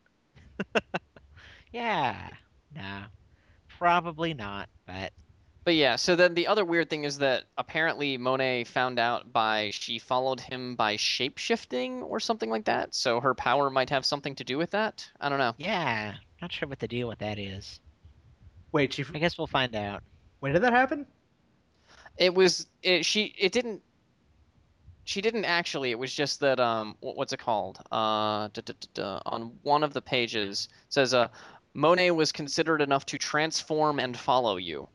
Yeah. No. Probably not, but But yeah, so then the other weird thing is that apparently Monet found out by she followed him by shape-shifting or something like that. So her power might have something to do with that. I don't know. yeah. Not sure what the deal with that is. Wait, she. I guess we'll find out. When did that happen? It was it she it didn't she didn't actually. It was just that um wh- what's it called? Uh duh, duh, duh, duh, on one of the pages it says uh Monet was considered enough to transform and follow you.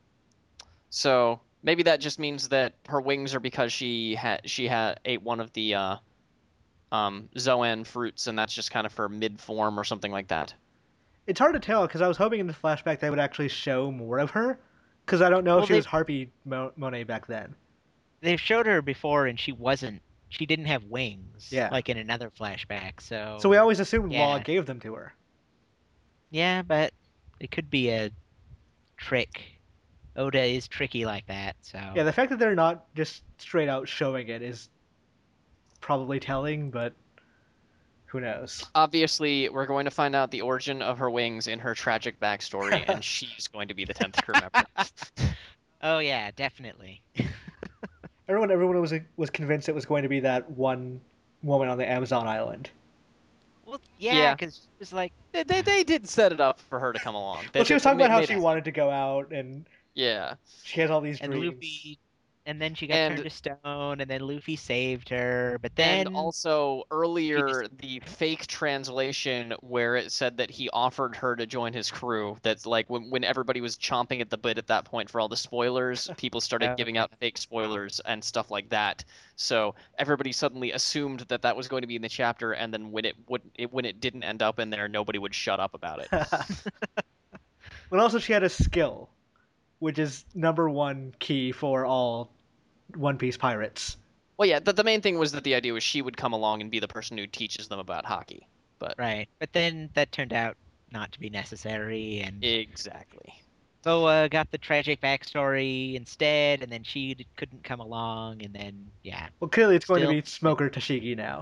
So maybe that just means that her wings are because she had she had ate one of the uh um Zoan fruits and that's just kind of her mid form or something like that. It's hard to tell because I was hoping in the flashback they would actually show more of her. Because I don't know Well, if she they- was Harpy Mo- Monet back then. They've showed her before and she wasn't she didn't have wings. Yeah. Like in another flashback, so So we always assumed Law yeah. gave them to her. Yeah, but it could be a trick. Oda is tricky like that, so Yeah, the fact that they're not just straight out showing it is probably telling, but who knows? Obviously, we're going to find out the origin of her wings in her tragic backstory, and she's going to be the tenth crew member. Oh yeah, definitely. Everyone, everyone was was convinced it was going to be that one woman on the Amazon island. Well, yeah, Yeah. because it was like They, they, they did set it up for her to come along. They, Well, she was they talking about ma- how made she it- wanted to go out and Yeah. she has all these and dreams. Luffy and then she got And- turned to stone and then Luffy saved her, but then And also earlier, the fake translation where it said that he offered her to join his crew. That's like when, when everybody was chomping at the bit at that point for all the spoilers, people started Oh, giving yeah. out fake spoilers and stuff like that. So everybody suddenly assumed that that was going to be in the chapter, and then when it would it when it didn't end up in there, nobody would shut up about it. But also she had a skill, which is number one key for all One Piece pirates. Well, yeah, the, the main thing was that the idea was she would come along and be the person who teaches them about hockey. But right, but then that turned out not to be necessary, and exactly. Boa got the tragic backstory instead, and then she d- couldn't come along, and then yeah, Well, clearly it's going Still- to be Smoker Tashigi now.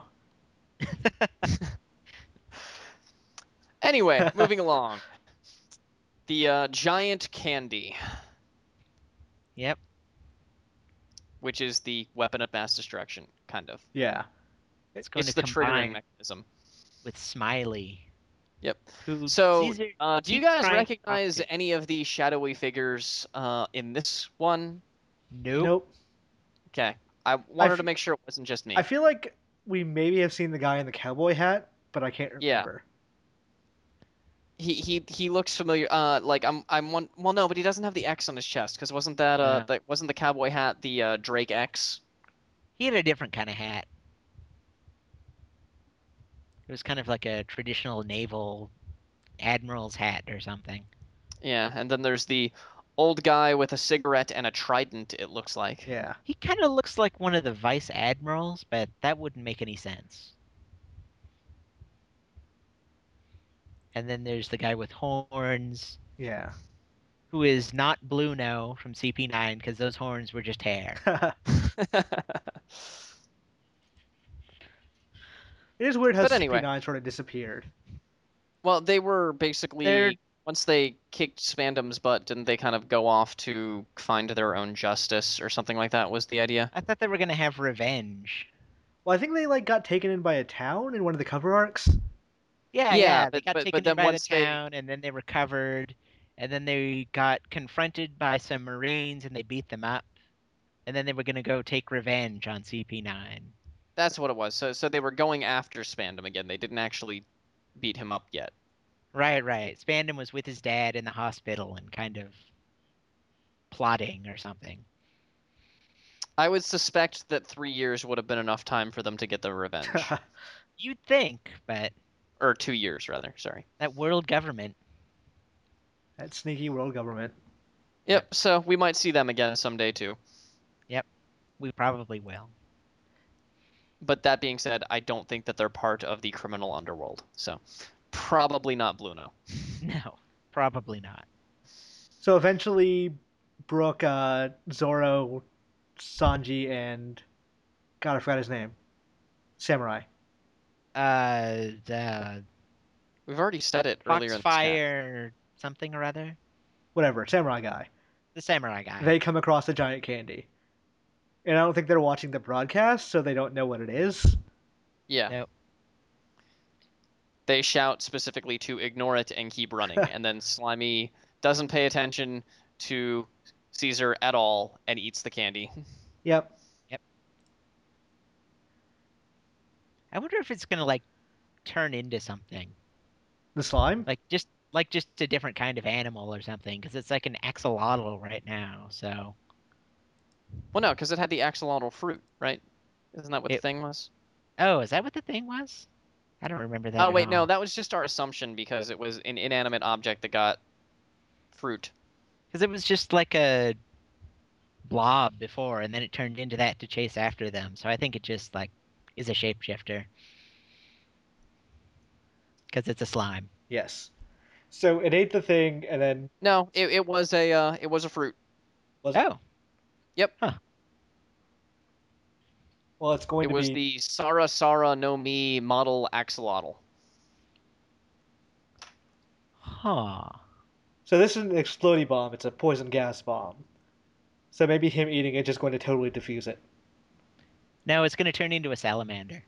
Anyway, moving along. The uh, giant candy, yep, which is the weapon of mass destruction, kind of. Yeah. it's going It's to the triggering combine mechanism. with Smiley. Yep. Who So, Caesar uh, do you keeps guys trying to talk recognize to. any of the shadowy figures uh, in this one? Nope. Nope. Okay. I wanted f- to make sure it wasn't just me. I feel like we maybe have seen the guy in the cowboy hat, but I can't Yeah. remember. He he he looks familiar. Uh, like I'm I'm one. Well, no, but he doesn't have the X on his chest because wasn't that uh Yeah. that wasn't the cowboy hat the uh, Drake X? He had a different kind of hat. It was kind of like a traditional naval admiral's hat or something. Yeah, and then there's the old guy with a cigarette and a trident, it looks like. Yeah. He kind of looks like one of the vice admirals, but that wouldn't make any sense. And then there's the guy with horns, Yeah. who is not Bluno from C P nine because those horns were just hair. It is weird how But anyway. C P nine sort of disappeared. Well, they were basically They're- once they kicked Spandam's butt, didn't they kind of go off to find their own justice or something like that was the idea? I thought they were gonna have revenge. Well, I think they like got taken in by a town in one of the cover arcs. Yeah, Yeah, yeah. but- They got but- taken but then in by once the they- town, and then they recovered, and then they got confronted by some Marines, and they beat them up, and then they were gonna go take revenge on C P nine. That's what it was. So so they were going after Spandam again. They didn't actually beat him up yet. Right, right. Spandam was with his dad in the hospital and kind of plotting or something. I would suspect that three years would have been enough time for them to get their revenge. You'd think, but Or two years, rather. Sorry. that world government. That sneaky world government. Yep, so we might see them again someday, too. We probably will. But that being said, I don't think that they're part of the criminal underworld. So probably not Bluno. No, probably not. So eventually, Brooke, uh, Zoro, Sanji, and God, I forgot his name. Samurai. Uh, the We've already said it earlier in the chat. Foxfire something or other. Whatever, Samurai guy. The samurai guy. They come across a giant candy. And I don't think they're watching the broadcast, so they don't know what it is. Yeah. Nope. They shout specifically to ignore it and keep running. And then Slimy doesn't pay attention to Caesar at all and eats the candy. Yep. I wonder if it's gonna like turn into something, The slime? like just like just a different kind of animal or something, because it's like an axolotl right now. So Well, no, because it had the axolotl fruit, right? Isn't that what the It- thing was? oh, is that what the thing was? I don't remember that. Oh, at wait, no, all. that was just our assumption because it was an inanimate object that got fruit. Because it was just like a blob before, and then it turned into that to chase after them. So I think it just like is a shapeshifter. Because it's a slime. Yes. So it ate the thing, and then No, it, it was a uh, it was a fruit. was Oh, well, it's going It to was be the Sara Sara no Mi model axolotl. huh. So this is an explodey bomb. It's a poison gas bomb. So maybe him eating it just going to totally defuse it. No, it's going to turn into a salamander.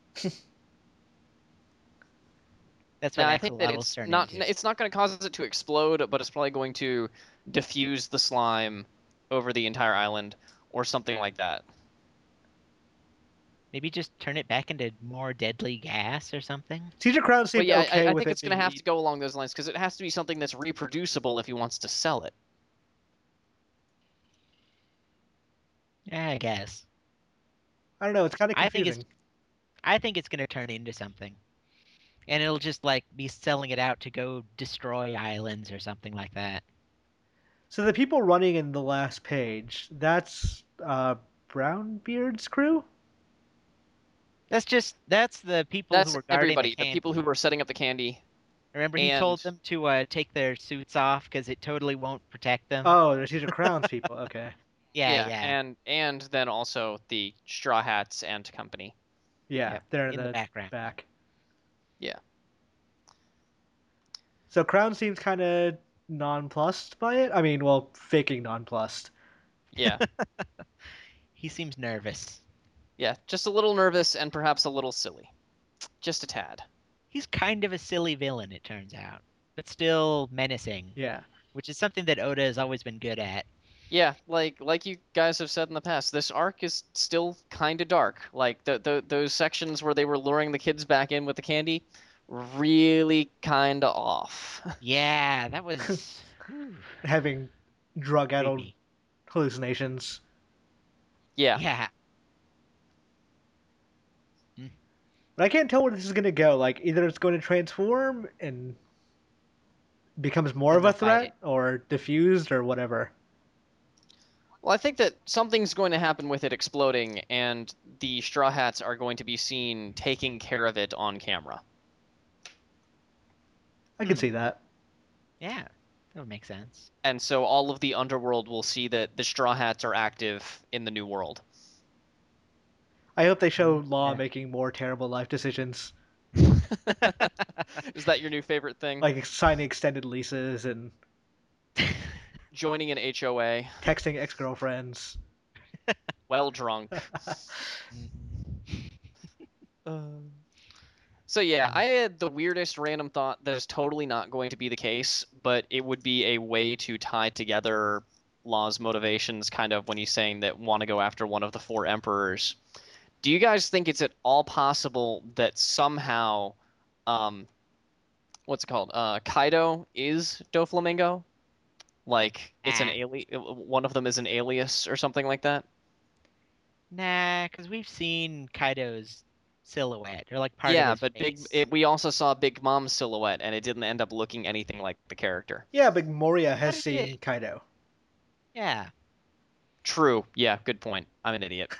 That's what Now, I think that axolotls it's turn not into. it's not going to cause it to explode, but it's probably going to diffuse the slime over the entire island or something like that. Maybe just turn it back into more deadly gas or something. Caesar Crown But seemed yeah, okay I, I with think it it's going to being have to eaten. go along those lines because it has to be something that's reproducible if he wants to sell it. Yeah, I guess. I don't know. It's kind of I think confusing. it's I think it's going to turn into something. And it'll just like be selling it out to go destroy islands or something like that. So the people running in the last page, that's uh, Brownbeard's crew? That's just that's the people That's who were guarding everybody. the The candy. people who were setting up the candy. Remember, he told and- them to uh, take their suits off because it totally won't protect them. Oh, they're Caesar Crown's people. Okay. yeah, yeah. and and then also the Straw Hats and company. Yeah, Yep, they're in, in the, the background. back. Yeah. So Crown seems kind of nonplussed by it. I mean, well, faking nonplussed. Yeah, He seems nervous. yeah, just a little nervous and perhaps a little silly, just a tad. He's kind of a silly villain, it turns out, but still menacing, Yeah. which is something that Oda has always been good at. Yeah, like like you guys have said in the past, this arc is still kind of dark. Like the, the those sections where they were luring the kids back in with the candy, really kind of off. Yeah, that was whew, Having drug-addled creepy. hallucinations. Yeah, Yeah, But I can't tell where this is going to go. Like, either it's going to transform and becomes more And of a they'll fight threat, or diffused, or whatever. Well, I think that something's going to happen with it exploding, and the Straw Hats are going to be seen taking care of it on camera. I can Hmm. see that. Yeah, that would make sense. And so all of the underworld will see that the Straw Hats are active in the new world. I hope they show Mm, Law yeah. making more terrible life decisions, Is that your new favorite thing? like signing extended leases and Joining an H O A, texting ex-girlfriends. well drunk. Mhm. So yeah, I had the weirdest random thought that is totally not going to be the case, but it would be a way to tie together Law's motivations, kind of when he's saying that want to go after one of the four emperors. Do you guys think it's at all possible that somehow, um, what's it called? Uh, Kaido is Doflamingo? Like it's an Ah. ali- one of them is an alias or something like that? Nah, because we've seen Kaido's silhouette, or like part of Yeah, his but Big face. it, we also saw Big Mom's silhouette, and it didn't end up looking anything like the character. Yeah, but Moria But has it seen did. Kaido. Yeah. True. Yeah, good point. I'm an idiot.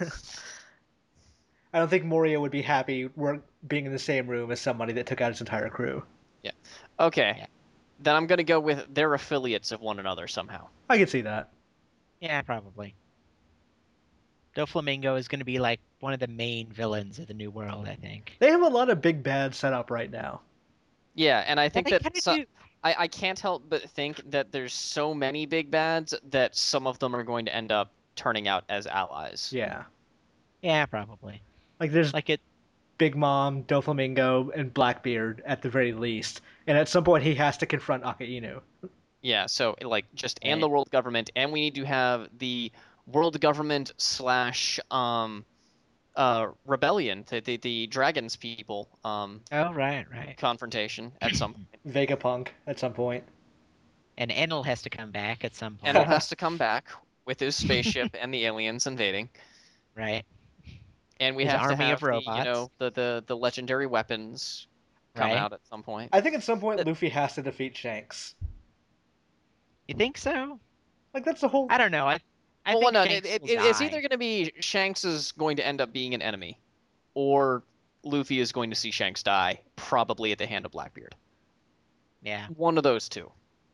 I don't think Moria would be happy work, being in the same room as somebody that took out his entire crew. Yeah. Okay. Yeah. Then I'm gonna go with they're affiliates of one another somehow. I can see that. Yeah, probably. Doflamingo is going to be like one of the main villains of the New World, I think. They have a lot of big bads set up right now. Yeah, and I think they that kinda so, do- I, I can't help but think that there's so many big bads that some of them are going to end up turning out as allies. Yeah. Yeah, probably. Like there's Like it. Big Mom, Doflamingo, and Blackbeard at the very least. And at some point he has to confront Akainu. Yeah, so like just and Right. the world government, and we need to have the world government slash um uh rebellion, the the, the dragons people um Oh, right, right. confrontation at some point. Vegapunk at some point. And Enel has to come back at some point, Enel has to come back with his spaceship and the aliens invading. right? And we His have to army have of the, you robots. know, the, the, the legendary weapons come Right. out at some point. I think at some point But- Luffy has to defeat Shanks. You think so? Like that's the whole. I don't know. I, I well, think no, Shanks it, it, will it's die. either going to be Shanks is going to end up being an enemy, or Luffy is going to see Shanks die, probably at the hand of Blackbeard. Yeah, One of those two.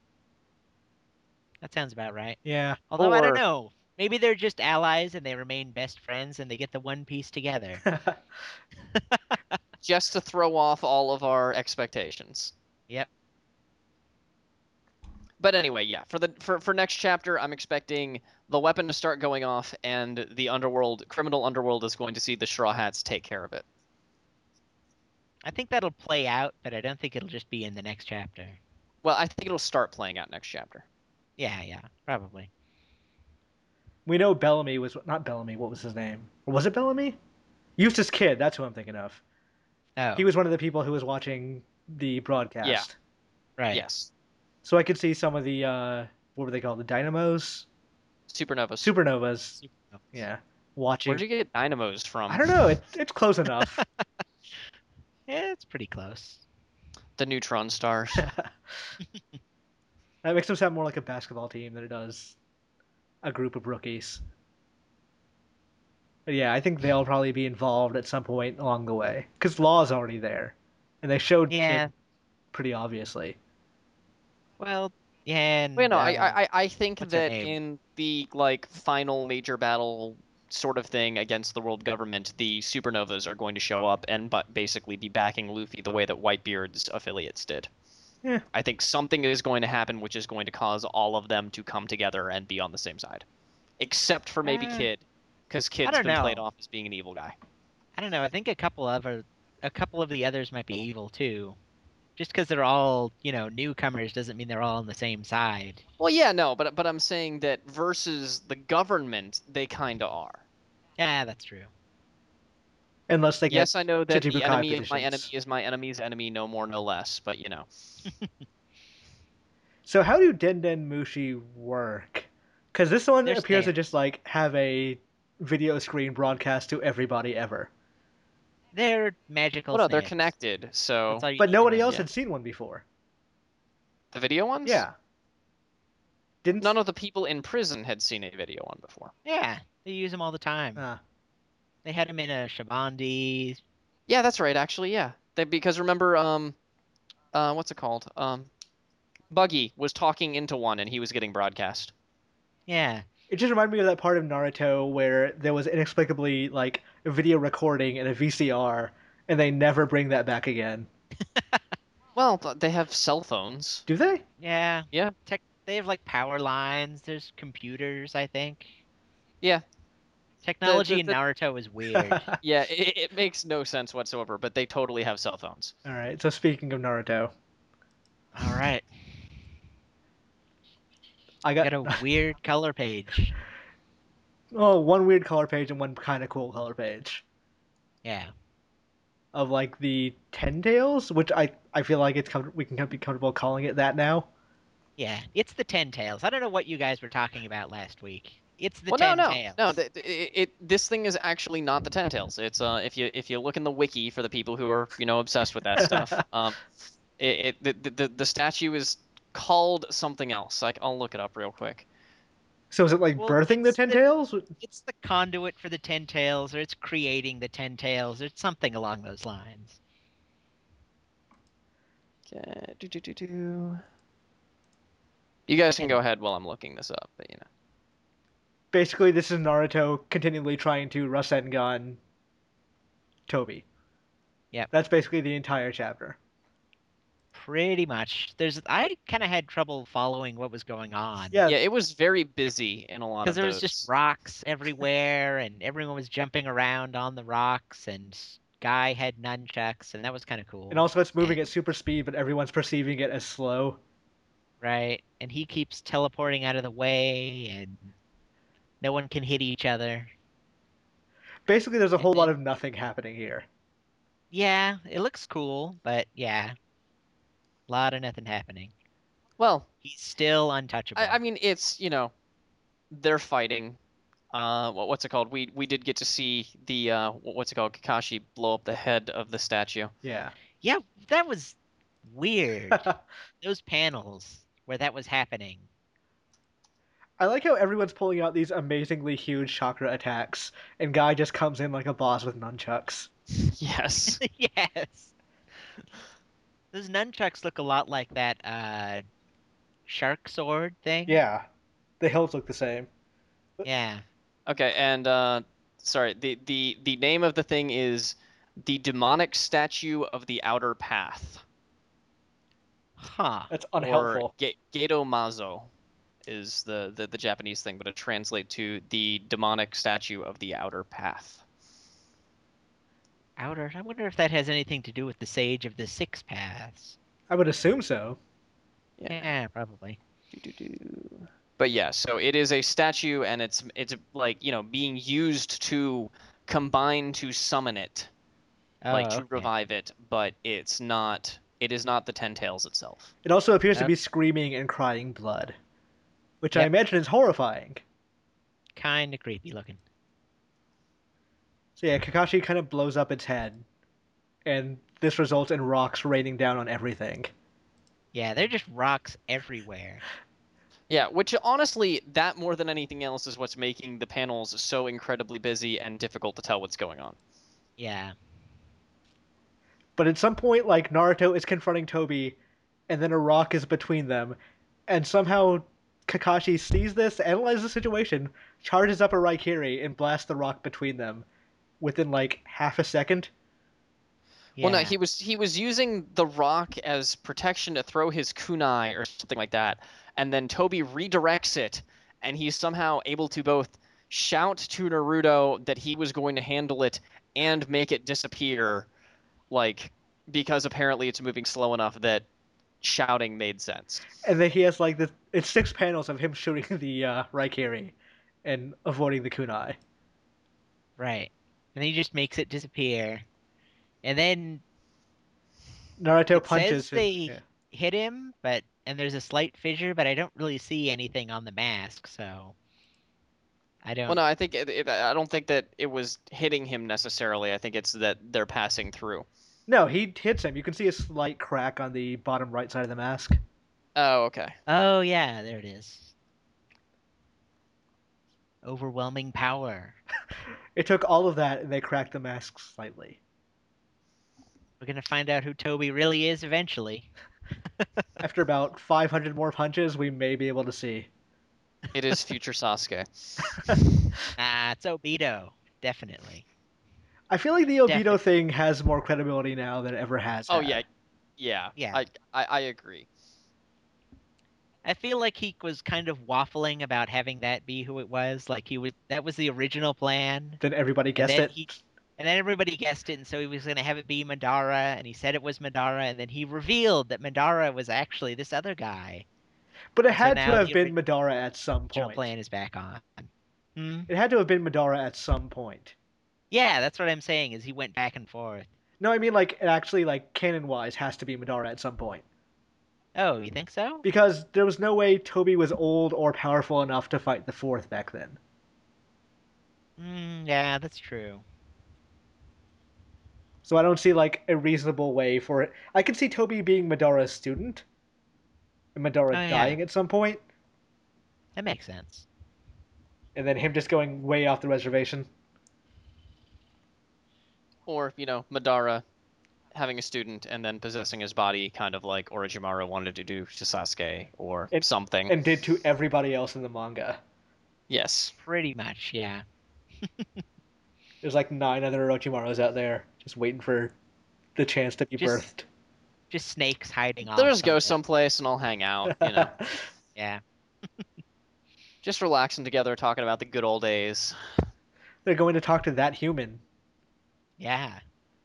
that sounds about right. Yeah. Although I don't Or- know. Maybe they're just allies and they remain best friends and they get the One Piece together. Just to throw off all of our expectations. Yep. But anyway, yeah, for the for, for next chapter, I'm expecting the weapon to start going off, and the underworld, criminal underworld, is going to see the Straw Hats take care of it. I think that'll play out, but I don't think it'll just be in the next chapter. Well, I think it'll start playing out next chapter. Yeah, yeah, probably. We know Bellamy was not Bellamy. What was his name? Or was it Bellamy? Eustace Kid. That's who I'm thinking of. Oh, He was one of the people who was watching the broadcast. Yeah. right. Yes, So I could see some of the uh, what were they called? The dynamos, supernovas. supernovas. Super- Yeah, watching. Where'd you get dynamos from? I don't know. It, it's close enough. Yeah, it's pretty close. The neutron stars. That makes them sound more like a basketball team than it does a group of rookies. But yeah, I think they'll probably be involved at some point along the way because Law's already there, and they showed Yeah. Kid pretty obviously. Well, yeah. And, Well, no, um, I, I, I think what's her that name? in the like final major battle sort of thing against the world government, the supernovas are going to show up and but basically be backing Luffy the way that Whitebeard's affiliates did. Yeah. I think something is going to happen which is going to cause all of them to come together and be on the same side, except for maybe Uh, Kid, because Kid's don't been played know. off as being an evil guy. I don't know. I think a couple of are, a couple of the others might be evil too. Just because they're all, you know, newcomers doesn't mean they're all on the same side. Well, yeah, no, but but I'm saying that versus the government, they kind of are. Yeah, that's true. Unless they get Yes, I know that the Chichibukai enemy of my positions. enemy is my enemy's enemy, no more, no less. But you know, So how do Den Den Mushi work? Because this one They're appears to stands. just like have a video screen broadcast to everybody ever. They're magical Well, no, they're snakes. connected. So That's all you But need to nobody know. else Yeah. had seen one before. the video ones. Yeah. Didn't None of the people in prison had seen a video one before. Yeah, they use them all the time. Ah. They had them in a Shabandi. Yeah, that's right. Actually, yeah. They, because remember, um, uh, what's it called? Um, Buggy was talking into one, and he was getting broadcast. Yeah. It just reminded me of that part of Naruto where there was inexplicably like a video recording and a V C R, and they never bring that back again. Well, th- they have cell phones. Do they? Yeah. Yeah. Tech. They have like power lines. There's computers, I think. Yeah. Technology the- in the- Naruto is weird. Yeah, it, it makes no sense whatsoever, but they totally have cell phones. All right. So speaking of Naruto, All right. I Got got, a weird color page. oh one weird color page and one kind of cool color page Yeah. of like the Ten Tails, which I I feel like it's com- we can be comfortable calling it that now. Yeah. It's the Ten Tails. I don't know what you guys were talking about last week. It's the Well, Ten no, no, Tails. no. th- th- It, it this thing is actually not the Ten Tails. It's uh, if you if you look in the wiki for the people who are you know obsessed with that stuff, um, it, it the, the the statue is called something else. Like I'll look it up real quick. So is it like Well, birthing the it's Ten the- Tails? It's the conduit for the Ten Tails, or it's creating the Ten Tails, or it's something along those lines. Okay, do, do, do, do. You guys can go ahead while I'm looking this up, but you know. Basically, this is Naruto continually trying to Rasengan Toby. Yep. That's basically the entire chapter. Pretty much. There's I kind of had trouble following what was going on. Yeah, Yeah, it was very busy in a lot of Because there was those. just rocks everywhere, and everyone was jumping around on the rocks, and Guy had nunchucks, and that was kind of cool. and also it's moving And- at super speed, but everyone's perceiving it as slow. Right, and he keeps teleporting out of the way, and no one can hit each other. Basically, there's a whole And lot then- of nothing happening here. Yeah, it looks cool, but yeah, a lot of nothing happening. Well, He's still untouchable. I, I mean, it's you know, they're fighting. Uh, what, what's it called? We we did get to see the uh, wh- what's it called? Kakashi blow up the head of the statue. Yeah. Yeah, that was weird. Those panels where that was happening. I like how everyone's pulling out these amazingly huge chakra attacks, and Guy just comes in like a boss with nunchucks. Yes. Yes. Those nunchucks look a lot like that uh shark sword thing. Yeah. The hills look the same. Yeah. Okay, and uh, sorry, the, the the name of the thing is the demonic statue of the outer path, Huh. That's or unhelpful. Ge- Gedo Mazo, is the, the the Japanese thing, but it translates to the demonic statue of the outer path. Outer. I wonder if that has anything to do with the Sage of the Six Paths. I would assume so. Yeah. Yeah, probably. Doo-doo-doo. But yeah, so it is a statue, and it's it's like you know being used to combine to summon it, Oh, like to okay. revive it, but it's not. It is not the Ten Tails itself. It also appears to Yep. be screaming and crying blood, which I Yep. imagine is horrifying. Kind of creepy looking. So yeah, Kakashi kind of blows up its head, and this results in rocks raining down on everything. Yeah, they're just rocks everywhere. Yeah, which honestly, that more than anything else is what's making the panels so incredibly busy and difficult to tell what's going on. Yeah. But at some point, like, Naruto is confronting Toby, and then a rock is between them, and somehow Kakashi sees this, analyzes the situation, charges up a Raikiri, and blasts the rock between them within, like, half a second. Yeah. Well, no, he was he was using the rock as protection to throw his kunai or something like that, and then Toby redirects it, and he's somehow able to both shout to Naruto that he was going to handle it and make it disappear, like because apparently it's moving slow enough that shouting made sense. And then he has, like, the, it's six panels of him shooting the uh, Raikiri and avoiding the kunai. Right. And he just makes it disappear. And then Naruto It punches says him. they- Yeah. hit him, but and there's a slight fissure, but I don't really see anything on the mask, so I don't. Well, no, I think it, it, I don't think that it was hitting him necessarily. I think it's that they're passing through. No, he hits him. You can see a slight crack on the bottom right side of the mask. Oh, okay. Oh yeah, there it is. Overwhelming power. It took all of that, and they cracked the mask slightly. We're gonna find out who Toby really is eventually. After about five hundred more punches, we may be able to see. It is future Sasuke. Ah, it's Obito, definitely. I feel like the Obito Definitely. thing has more credibility now than it ever has. Oh had. yeah, yeah, Yeah. I, I I agree. I feel like he was kind of waffling about having that be who it was. Like he would, that was the original plan, Then everybody and guessed then it. he, and then everybody guessed it, and so he was gonna have it be Madara, and he said it was Madara, and then he revealed that Madara was actually this other guy. But it So had to now have the been Madara at some original point. plan is back on. Hmm? It had to have been Madara at some point. Yeah, that's what I'm saying. Is he went back and forth. No, I mean like it actually, like canon-wise, has to be Madara at some point. Oh, you think so? Because there was no way Toby was old or powerful enough to fight the fourth back then. Mm, yeah, that's true. So I don't see like a reasonable way for it. I can see Toby being Madara's student, and Madara Oh, yeah. dying at some point, That makes sense. and then him just going way off the reservation. Or you know, Madara having a student and then possessing his body, kind of like Orochimaru wanted to do to Sasuke, or And- something. And did to everybody else in the manga. Yes. Pretty much, yeah. There's like nine other Orochimarus out there just waiting for the chance to be Just- birthed. Just snakes hiding off. They'll just go somewhere. someplace and I'll hang out. You know, Yeah. just relaxing together, talking about the good old days. They're going to talk to that human. Yeah.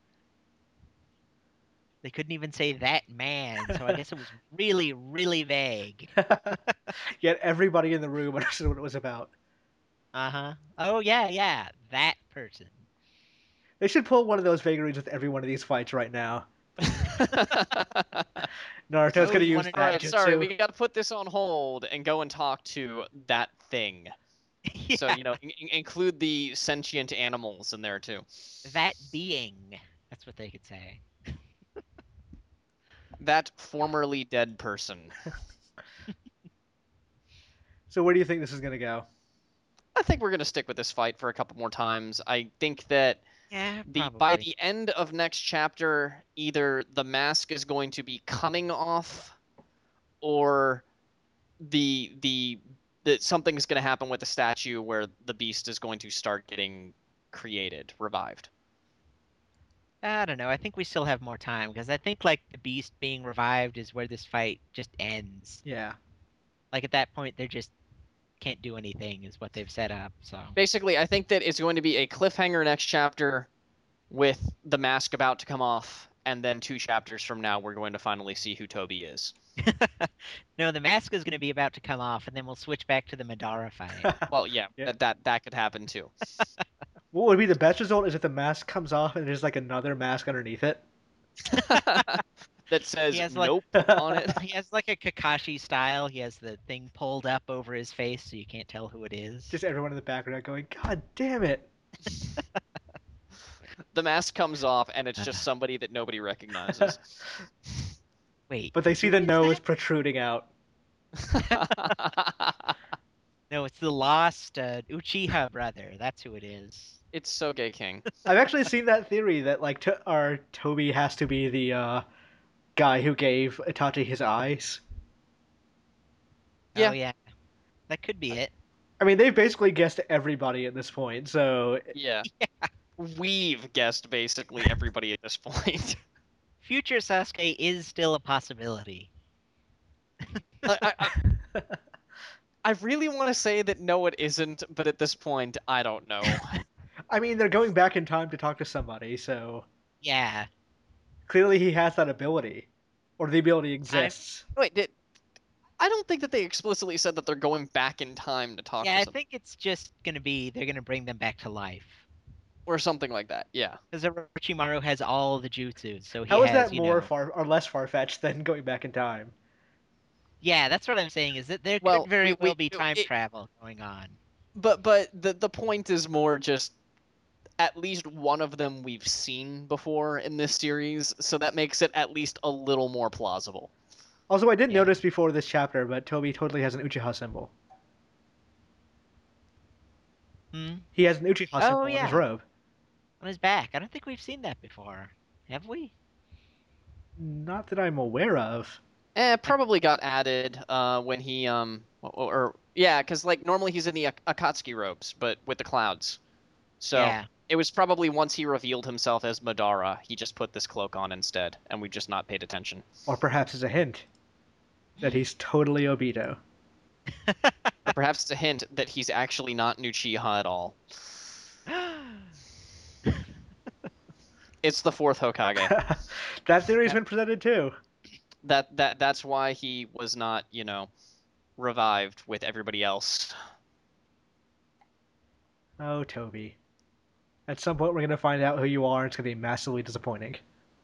They couldn't even say that man, so I guess it was really, really vague. Yet everybody in the room understood what it was about. Uh-huh. Oh, yeah, yeah. That person. They should pull one of those vagaries with every one of these fights right now. Naruto's Oh, gonna you use wanna- that Alright, jutsu. sorry, we got to put this on hold and go and talk to that thing. Yeah, So, you know, in- in- include the sentient animals in there too. that being. That's what they could say. That formerly dead person. So where do you think this is gonna go? I think we're going to stick with this fight for a couple more times. I think that Yeah, the probably. by the end of next chapter, either the mask is going to be coming off, or the the that something's going to happen with the statue where the beast is going to start getting created, revived. I don't know. I think we still have more time because I think like the beast being revived is where this fight just ends. Yeah. Like at that point, they just can't do anything, is what they've set up. So Basically, I think that it's going to be a cliffhanger next chapter with the mask about to come off, and then two chapters from now, we're going to finally see who Toby is. no, the mask is going to be about to come off, and then we'll switch back to the Madara fight. Well, yeah, Yeah. that that that could happen too. What would be the best result is if the mask comes off and there's like another mask underneath it. That says He has, like- nope on it. He has like a Kakashi style. He has the thing pulled up over his face so you can't tell who it is. Just everyone in the background going, God damn it. The mask comes off, and it's just somebody that nobody recognizes. Wait. But they see who the is nose protruding out. that? No, it's the lost uh, Uchiha brother. That's who it is. It's Soge King. I've actually seen that theory that like to, our Toby has to be the uh, guy who gave Itachi his eyes. Yeah. Oh yeah. That could be it. I mean, they've basically guessed everybody at this point, so Yeah. We've guessed basically everybody at this point. Future Sasuke is still a possibility. I, I, I, I really want to say that no, it isn't, but at this point, I don't know. I mean, they're going back in time to talk to somebody, so Yeah. clearly he has that ability, or the ability exists. Wait, did I don't think that they explicitly said that they're going back in time to talk Yeah, to I some, think it's just gonna be they're gonna bring them back to life. or something like that. Yeah. Because Orochimaru has all the jutsus, so he How is has, that you more know... far or less far fetched than going back in time? Yeah, that's what I'm saying. Is that there Well, could very we- we- well be time it- travel going on. but but the the point is more just at least one of them we've seen before in this series, so that makes it at least a little more plausible. Also, I didn't Yeah. notice before this chapter, but Toby totally has an Uchiha symbol. Hmm? He has an Uchiha Oh, symbol on his yeah. robe. On his back. I don't think we've seen that before. Have we? Not that I'm aware of. Eh, probably got added uh, when he um or, or yeah, because like normally he's in the Ak- Akatsuki robes, but with the clouds. So Yeah. it was probably once he revealed himself as Madara, he just put this cloak on instead, and we've just not paid attention. Or perhaps it's a hint that he's totally Obito. Or perhaps it's a hint that he's actually not Uchiha at all. It's the fourth Hokage. That theory's been presented too. That that that's why he was not, you know, revived with everybody else. Oh, Toby. At some point, we're gonna find out who you are. And it's gonna be massively disappointing.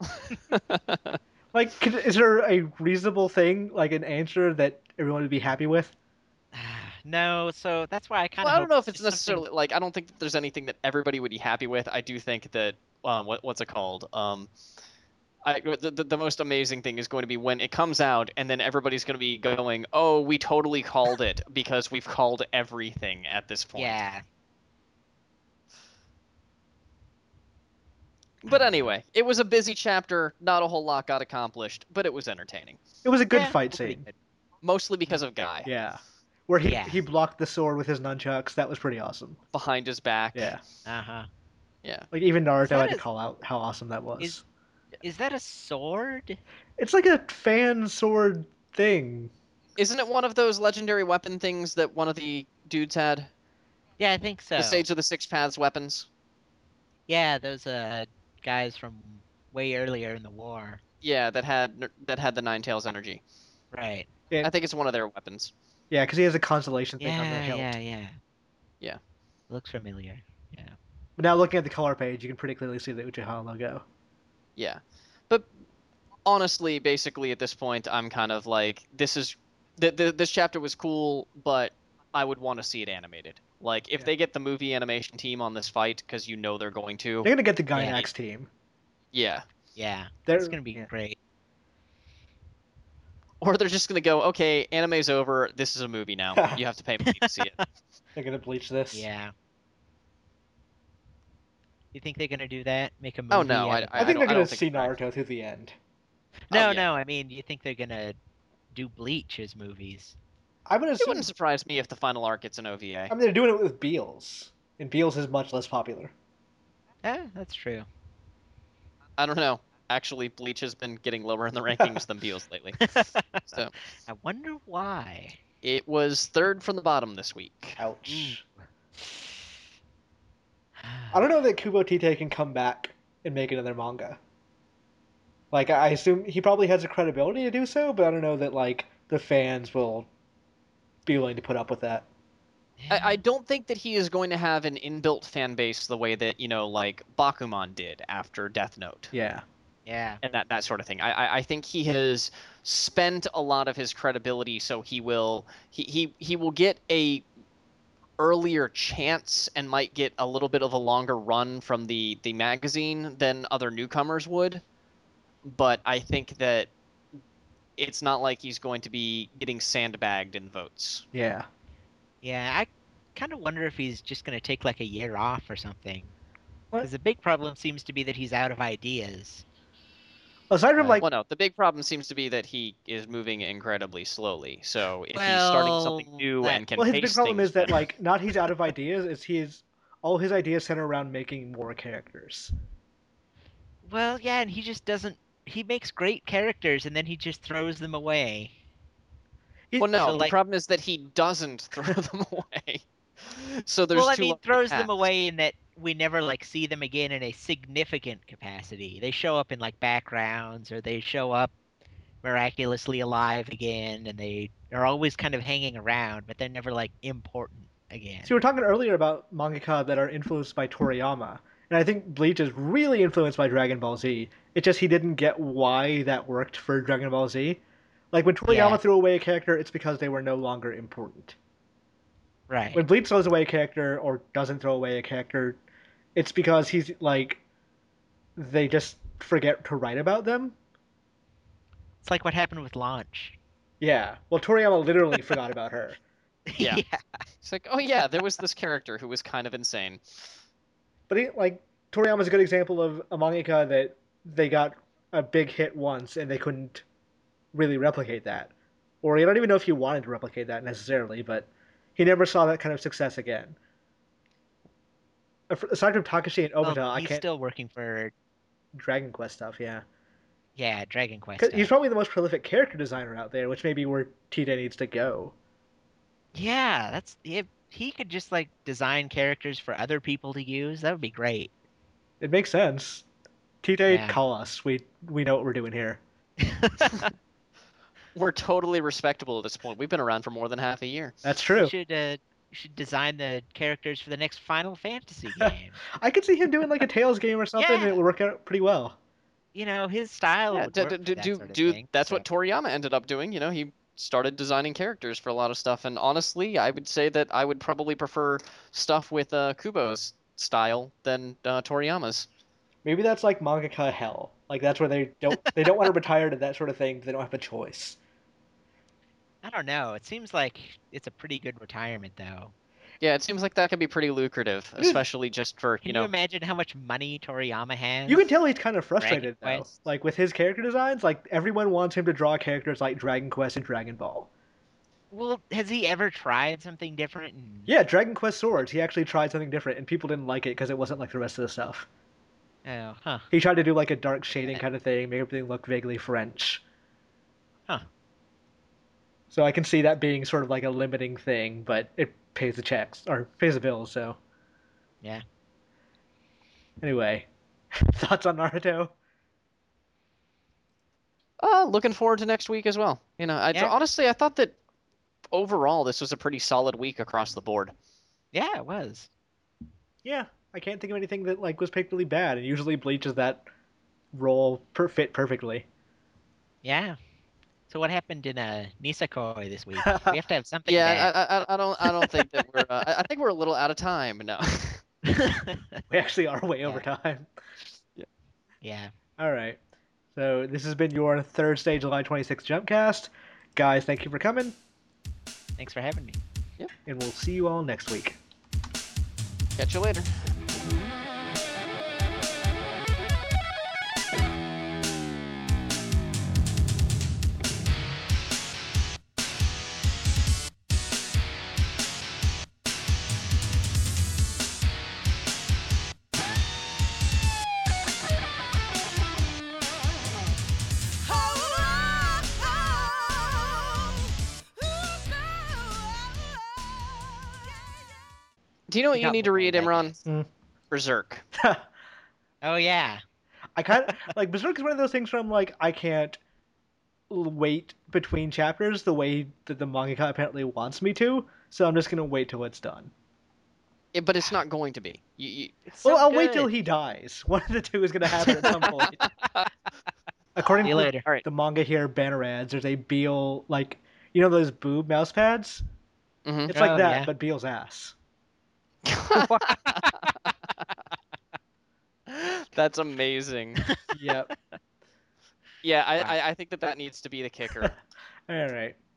Like, could, is there a reasonable thing, like an answer that everyone would be happy with? No, so that's why I kind of. Well, I don't know if it's something... necessarily like I don't think that there's anything that everybody would be happy with. I do think that um, what what's it called? Um, I the, the the most amazing thing is going to be when it comes out, and then everybody's going to be going, "Oh, we totally called it because we've called everything at this point." Yeah. But anyway, it was a busy chapter. Not a whole lot got accomplished, but it was entertaining, It was a good Yeah, fight pretty scene. good. mostly because of Guy Yeah, where he Yeah. he blocked the sword with his nunchucks. That was pretty awesome. behind his back. Yeah, Uh huh. Yeah. like even Naruto that had to a- call out how awesome that was. Is- Is that a sword? It's like a fan sword thing. Isn't it one of those legendary weapon things that one of the dudes had? Yeah, I think so. The Sage of the Six Paths weapons? Yeah, those uh guys from way earlier in the war. Yeah, that had that had the Nine Tails energy. Right. Yeah, I think it's one of their weapons. yeah, because he has a constellation thing on the Yeah, hilt. yeah, yeah. Yeah. Looks familiar. Yeah. But now looking at the color page, you can pretty clearly see the Uchiha logo. Yeah. But honestly, basically at this point, I'm kind of like, this is th- th- this chapter was cool, but I would want to see it animated. Like, if Yeah. they get the movie animation team on this fight, because you know they're going to. They're gonna get the Yeah. Gainax team. Yeah. Yeah. They're It's gonna be yeah. great. Or they're just gonna go, okay, anime's over. This is a movie now. You have to pay money to see it. They're gonna bleach this. Yeah. You think they're gonna do that? Make a movie? Oh, no, out I- of I it? think don't- they're gonna don't think see they're Naruto through the end. No, Oh, yeah. no. I mean, you think they're gonna do Bleach as movies? I'm gonna It assume. wouldn't surprise me if the final arc gets an O V A. I mean, they're doing it with Beals, and Beals is much less popular. Yeah, that's true. I don't know. Actually, Bleach has been getting lower in the rankings than Beals lately. So I wonder why. it was third from the bottom this week. Ouch. I don't know that Kubo Tite can come back and make another manga. Like, I assume he probably has the credibility to do so, but I don't know that, like, the fans will be willing to put up with that. I, I don't think that he is going to have an inbuilt fan base the way that, you know, like Bakuman did after Death Note Yeah. Yeah. and that, that sort of thing. I, I, I think he has spent a lot of his credibility, so he will he, he, he will get a earlier chance and might get a little bit of a longer run from the, the magazine than other newcomers would. But I think that it's not like he's going to be getting sandbagged in votes. Yeah. Yeah, I kind of wonder if he's just gonna take like a year off or something. What? Because the big problem seems to be that he's out of ideas. Aside from, Uh, like, Well, no, the big problem seems to be that he is moving incredibly slowly. So if he's starting something Well, new that- and can well, his pace big problem things is that, better- like, not he's out of ideas, it's he's, all his ideas center around making more characters. Well, yeah, and he just doesn't. He makes great characters and then he just throws them away. He- Well, no, so, the like- problem is that he doesn't throw them away. So there's well, I two mean, large throws them gaps. away in that we never like see them again in a significant capacity. They show up in like backgrounds, or they show up miraculously alive again, and they are always kind of hanging around, but they're never like important again. See, we were talking earlier about mangaka that are influenced by Toriyama, and I think Bleach is really influenced by Dragon Ball Z. It's just he didn't get why that worked for Dragon Ball Z. Like, when Toriyama Yeah. threw away a character, it's because they were no longer important. Right. When Bleach throws away a character or doesn't throw away a character, it's because he's like they just forget to write about them. It's like what happened with Launch. Yeah. Well, Toriyama literally forgot about her. Yeah. It's like, oh yeah, there was this character who was kind of insane. But he, like Toriyama's a good example of a mangaka that they got a big hit once and they couldn't really replicate that. Or I don't even know if he wanted to replicate that necessarily, but he never saw that kind of success again. Aside from Takashi and Obata, Well, I he's can't. still working for Dragon Quest stuff, yeah. yeah Dragon Quest. 'Cause he's stuff. probably the most prolific character designer out there, which may be where Tite needs to go. Yeah, that's if he could just like design characters for other people to use, that would be great. It makes sense. Tite, Yeah. call us. We we know what we're doing here. We're totally respectable at this point. We've been around for more than half a year. That's You true. should uh, you should design the characters for the next Final Fantasy game. I could see him doing like a Tales game or something, Yeah. and it would work out pretty well. You know, his style Yeah, would do, work do, for do, that do, sort of do- thing, that's so- what Toriyama ended up doing. You know, he started designing characters for a lot of stuff, and honestly, I would say that I would probably prefer stuff with uh, Kubo's style than uh, Toriyama's. Maybe that's like mangaka hell. Like that's where they don't they don't want to retire to that sort of thing. They don't have a choice. I don't know. It seems like it's a pretty good retirement, though. Yeah, it seems like that could be pretty lucrative, Dude, especially just for, Can you you, know, imagine how much money Toriyama has? You can tell he's kind of frustrated Dragon though. Quest. Like with his character designs, like everyone wants him to draw characters like Dragon Quest and Dragon Ball. Well, has he ever tried something different? And... Yeah, Dragon Quest Swords. He actually tried something different, and people didn't like it because it wasn't like the rest of the stuff. Oh, huh. He tried to do like a dark shading kind of thing, make everything look vaguely French. Huh. So I can see that being sort of like a limiting thing, but it pays the checks or pays the bills. So Yeah. anyway, thoughts on Naruto? uh, looking forward to next week as well. You know, I, Yeah. honestly, I thought that overall this was a pretty solid week across the board. Yeah, it was. Yeah, I can't think of anything that like was particularly bad, and usually Bleach is that role per- fit perfectly. Yeah. So what happened in uh, Nisakoi this week? We have to have something Yeah, I, I, I don't, I don't think that we're. Uh, I I think we're a little out of time. No. bad. We actually are way over Yeah. time. Yeah. All right. So this has been your Thursday, July twenty-sixth Jumpcast. Guys, thank you for coming, Thanks for having me. and we'll see you all next week. Catch you later. Do you know what We you got need to one more read, of that, Imran? guys. Mm. Berserk. Oh yeah. I kind of like Berserk is one of those things where I'm like I can't l- wait between chapters the way that the mangaka apparently wants me to, so I'm just gonna wait till it's done. Yeah, but it's not going to be. You, you... It's so well, I'll wait good. till he dies. One of the two is gonna happen at some point. According See you to later. All right. the manga here, banner ads, there's a Beal like you know those boob mouse pads. Mhm. It's like Oh, that, yeah. but Beal's ass. That's amazing. Yep. Yeah, I, Wow. I, I think that that needs to be the kicker. All right.